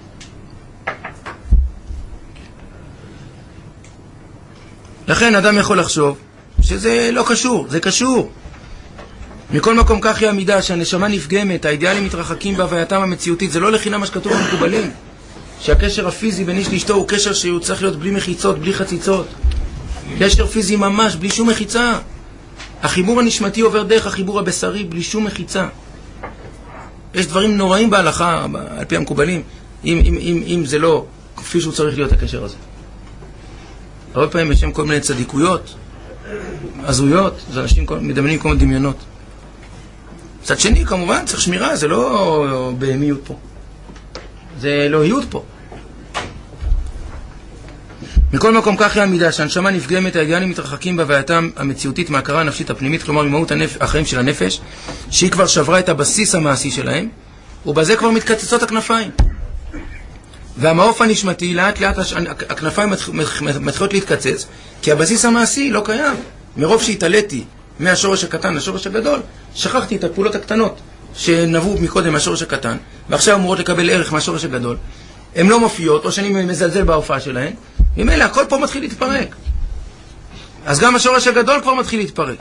לכן אדם יכול לחשוב שזה לא קשור, זה קשור. מכל מקום כך היא המידה שהנשמה נפגמת, האידיאלים מתרחקים בהווייתם המציאותית. זה לא לחינם מה שכתוב במקובלים, שהקשר הפיזי בין איש לאשתו הוא קשר שהוא צריך להיות בלי מחיצות, בלי חציצות. קשר פיזי ממש, בלי שום מחיצה. החיבור הנשמתי עובר דרך החיבור הבשרי, בלי שום מחיצה. יש דברים נוראים בהלכה, על פי המקובלים, אם, אם, אם, אם זה לא כפי שהוא צריך להיות הקשר הזה. הרבה פעמים בשם כל מיני צדיקויות, הזויות, זה אנשים מדמיינים כל מיני דמיונות. מצד שני, כמובן, צריך שמירה, זה לא בהמיות פה. זה אלוהיות פה. מכל מקום כך היא המידה, שהנשמה נפגמת, האידיאלים מתרחקים בהווייתם המציאותית מההכרה הנפשית הפנימית, כלומר ממהות הנפ... החיים של הנפש, שהיא כבר שברה את הבסיס המעשי שלהם, ובזה כבר מתקצצות הכנפיים. והמעוף הנשמתי, לאט לאט הש... הכנפיים מתחילות להתקצץ, כי הבסיס המעשי לא קיים. מרוב שהתעליתי מהשורש הקטן לשורש הגדול, שכחתי את הפעולות הקטנות שנבעו מקודם מהשורש הקטן, ועכשיו אמורות לקבל ערך מהשורש הגדול. הן לא מופיעות, או שאני מזלזל בהופעה שלהן, ממילא הכל פה מתחיל להתפרק. אז גם השורש הגדול כבר מתחיל להתפרק.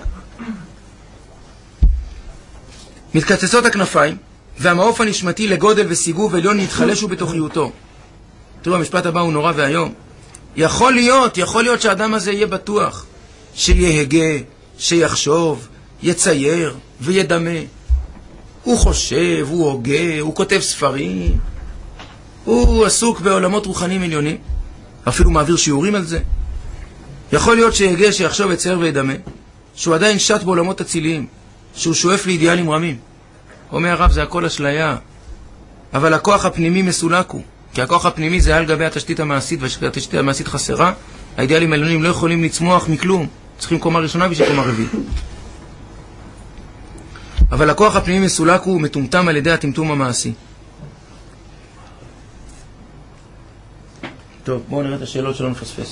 מתקצצות הכנפיים, והמעוף הנשמתי לגודל וסיגוב עליון נתחלשו בתוכיותו. תראו, המשפט הבא הוא נורא והיום. יכול להיות, יכול להיות שהאדם הזה יהיה בטוח, שיהגה, שיחשוב, יצייר וידמה. הוא חושב, הוא הוגה, הוא כותב ספרים, הוא עסוק בעולמות רוחניים עליונים, אפילו מעביר שיעורים על זה. יכול להיות שיהגה, שיחשוב, יצייר וידמה, שהוא עדיין שט בעולמות הציליים, שהוא שואף לאידיאלים רמים. אומר הרב, זה הכל אשליה, אבל הכוח הפנימי מסולק הוא, כי הכוח הפנימי זה על גבי התשתית המעשית, והתשתית המעשית חסרה, האידיאלים העליונים לא יכולים לצמוח מכלום, צריכים קומה ראשונה בשביל קומה רביעית. אבל הכוח הפנימי מסולק הוא מטומטם על ידי הטמטום המעשי. טוב, בואו נראה את השאלות שלא נפספס.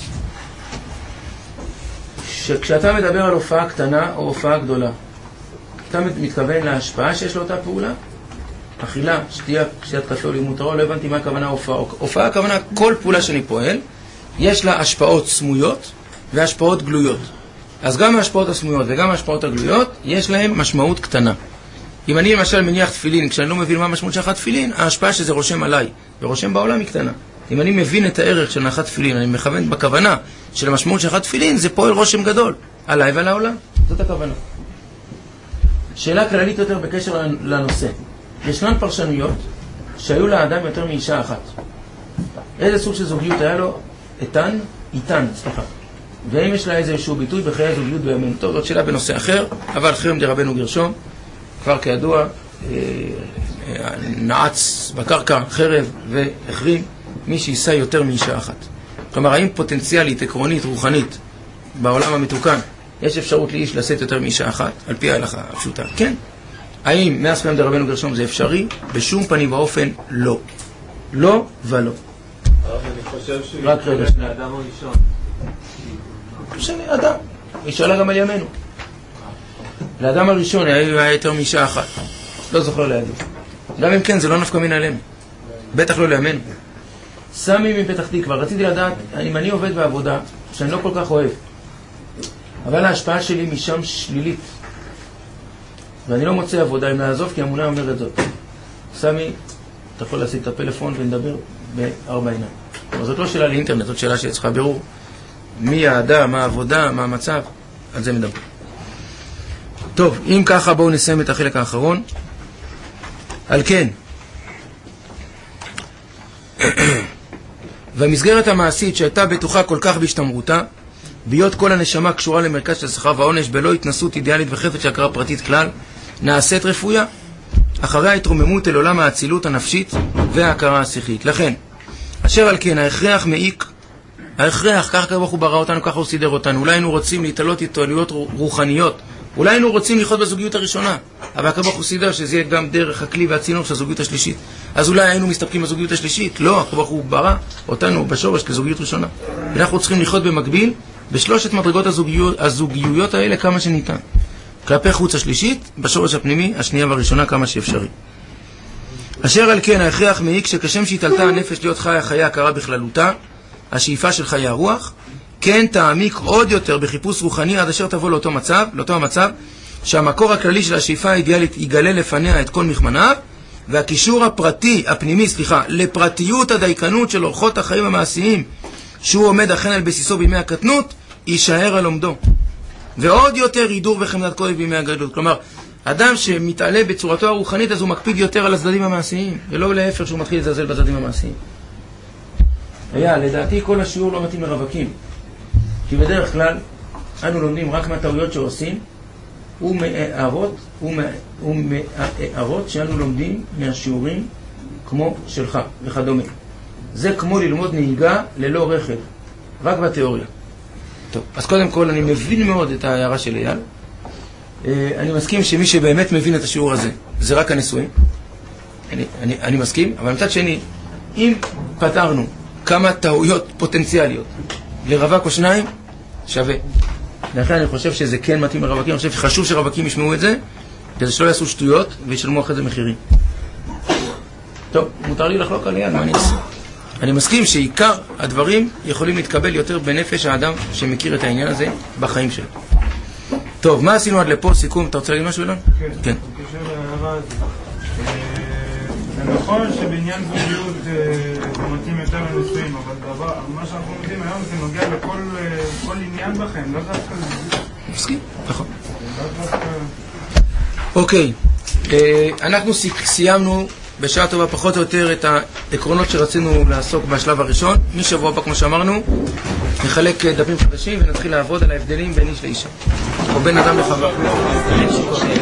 כשאתה מדבר על הופעה קטנה או הופעה גדולה, אתה מתכוון להשפעה שיש לאותה פעולה? אכילה, שתייה, שתיית קפה או לימוד תורה, לא הבנתי מה הכוונה הופעה. הופעה הכוונה כל פעולה שאני פועל, יש לה השפעות סמויות והשפעות גלויות. אז גם ההשפעות הסמויות וגם ההשפעות הגלויות, יש להן משמעות קטנה. אם אני למשל מניח תפילין, כשאני לא מבין מה המשמעות של נחת תפילין, ההשפעה שזה רושם עליי ורושם בעולם היא קטנה. אם אני מבין את הערך של נחת תפילין, אני מכוון בכוונה של המשמעות של נחת תפילין, זה פועל רושם גדול עליי ועל העולם. זאת הכוונה. שאלה כללית יותר בקשר לנושא. ישנן פרשנויות שהיו לאדם יותר מאישה אחת. איזה סוג של זוגיות היה לו? איתן? איתן, סליחה. ואם יש לה איזשהו ביטוי בחיי הזוגיות בימינו. טוב, זאת שאלה בנושא אחר, אבל חרם דרבנו גרשום, כבר כידוע, נעץ בקרקע, חרב והחרים, מי שיישא יותר מאישה אחת. כלומר, האם פוטנציאלית, עקרונית, רוחנית, בעולם המתוקן, יש אפשרות לאיש לשאת יותר מאישה אחת, על פי ההלכה הפשוטה? כן. האם מאז חיים דרבנו גרשום זה אפשרי? בשום פנים ואופן לא. לא ולא. אני חושב רק רגע שנייה. האדם הראשון. משנה, אדם. היא שאלה גם על ימינו. לאדם הראשון היה יותר מאישה אחת. לא זוכר להגיד. גם אם כן, זה לא נפקא מן עלינו. בטח לא לימינו. סמי מפתח תקווה, רציתי לדעת, אם אני עובד בעבודה שאני לא כל כך אוהב, אבל ההשפעה שלי משם שלילית, ואני לא מוצא עבודה אם לעזוב, כי המונה אומרת זאת. סמי, אתה יכול להשיג את הפלאפון ונדבר בארבע עיניים. אבל זאת לא שאלה לאינטרנט, זאת שאלה שצריכה בירור. מי האדם, מה העבודה, מה המצב, על זה מדבר. טוב, אם ככה בואו נסיים את החלק האחרון. על כן, והמסגרת המעשית שהייתה בטוחה כל כך בהשתמרותה, ביות כל הנשמה קשורה למרכז של שכר ועונש בלא התנסות אידיאלית וחפץ של הכרה פרטית כלל, נעשית רפויה אחרי ההתרוממות אל עולם האצילות הנפשית וההכרה השכלית. לכן, אשר על כן ההכרח מעיק, ההכרח, כך ככה הוא ברא אותנו, ככה הוא סידר אותנו. אולי היינו רוצים להתעלות התעלויות רוחניות, אולי היינו רוצים לחיות בזוגיות הראשונה, אבל ככה הוא סידר שזה יהיה גם דרך הכלי והצינור של הזוגיות השלישית. אז אולי היינו מסתפקים בזוגיות השלישית. לא, ככה הוא ברא אותנו בשורש כזוגיות ראשונה. אנחנו צריכים לחיות במקביל בשלושת מדרגות הזוגיות, הזוגיויות האלה כמה שניתן. כלפי חוץ השלישית, בשורש הפנימי, השנייה והראשונה כמה שאפשרי. אשר על כן ההכרח מעיק שכשם שהתעלתה הנפש להיות חיה חיה הכרה בכללותה, השאיפה של חיי הרוח, כן תעמיק עוד יותר בחיפוש רוחני עד אשר תבוא לאותו מצב, לאותו המצב שהמקור הכללי של השאיפה האידיאלית יגלה לפניה את כל מכמניו, והקישור הפרטי, הפנימי, סליחה, לפרטיות הדייקנות של אורחות החיים המעשיים, שהוא עומד אכן על בסיסו בימי הקטנות, יישאר על עומדו. ועוד יותר הידור וחמדת קודש בימי הגדלות. כלומר, אדם שמתעלה בצורתו הרוחנית, אז הוא מקפיד יותר על הצדדים המעשיים, ולא להפך שהוא מתחיל לזלזל בצדדים המעשיים. היה, לדעתי כל השיעור לא מתאים לרווקים. כי בדרך כלל, אנו לומדים רק מהטעויות שעושים, ומהערות, ומהערות שאנו לומדים מהשיעורים כמו שלך וכדומה. זה כמו ללמוד נהיגה ללא רכב, רק בתיאוריה. טוב, אז קודם כל אני מבין מאוד את ההערה של אייל. אני מסכים שמי שבאמת מבין את השיעור הזה, זה רק הנשואים. אני, אני, אני מסכים, אבל מצד שני, אם פתרנו כמה טעויות פוטנציאליות לרווק או שניים, שווה. לכן אני חושב שזה כן מתאים לרווקים, אני חושב שחשוב שרווקים ישמעו את זה, כדי שלא יעשו שטויות וישלמו אחרי זה מחירים. טוב, מותר לי לחלוק על אייל, מה אני אעשה? אני מסכים שעיקר הדברים יכולים להתקבל יותר בנפש האדם שמכיר את העניין הזה בחיים שלו. טוב, מה עשינו עד לפה? סיכום, אתה רוצה להגיד משהו אילן? כן. כן. בקשר להערה הזאת. זה נכון שבעניין זוגיות זה מתאים יותר לנשואים, אבל מה שאנחנו יודעים היום זה נוגע לכל עניין בחיים, לא דווקא לזה. מסכים, נכון. אוקיי, אנחנו סיימנו בשעה טובה פחות או יותר את העקרונות שרצינו לעסוק בשלב הראשון. משבוע הבא, כמו שאמרנו, נחלק דפים חדשים ונתחיל לעבוד על ההבדלים בין איש לאישה, או בין אדם לחברו.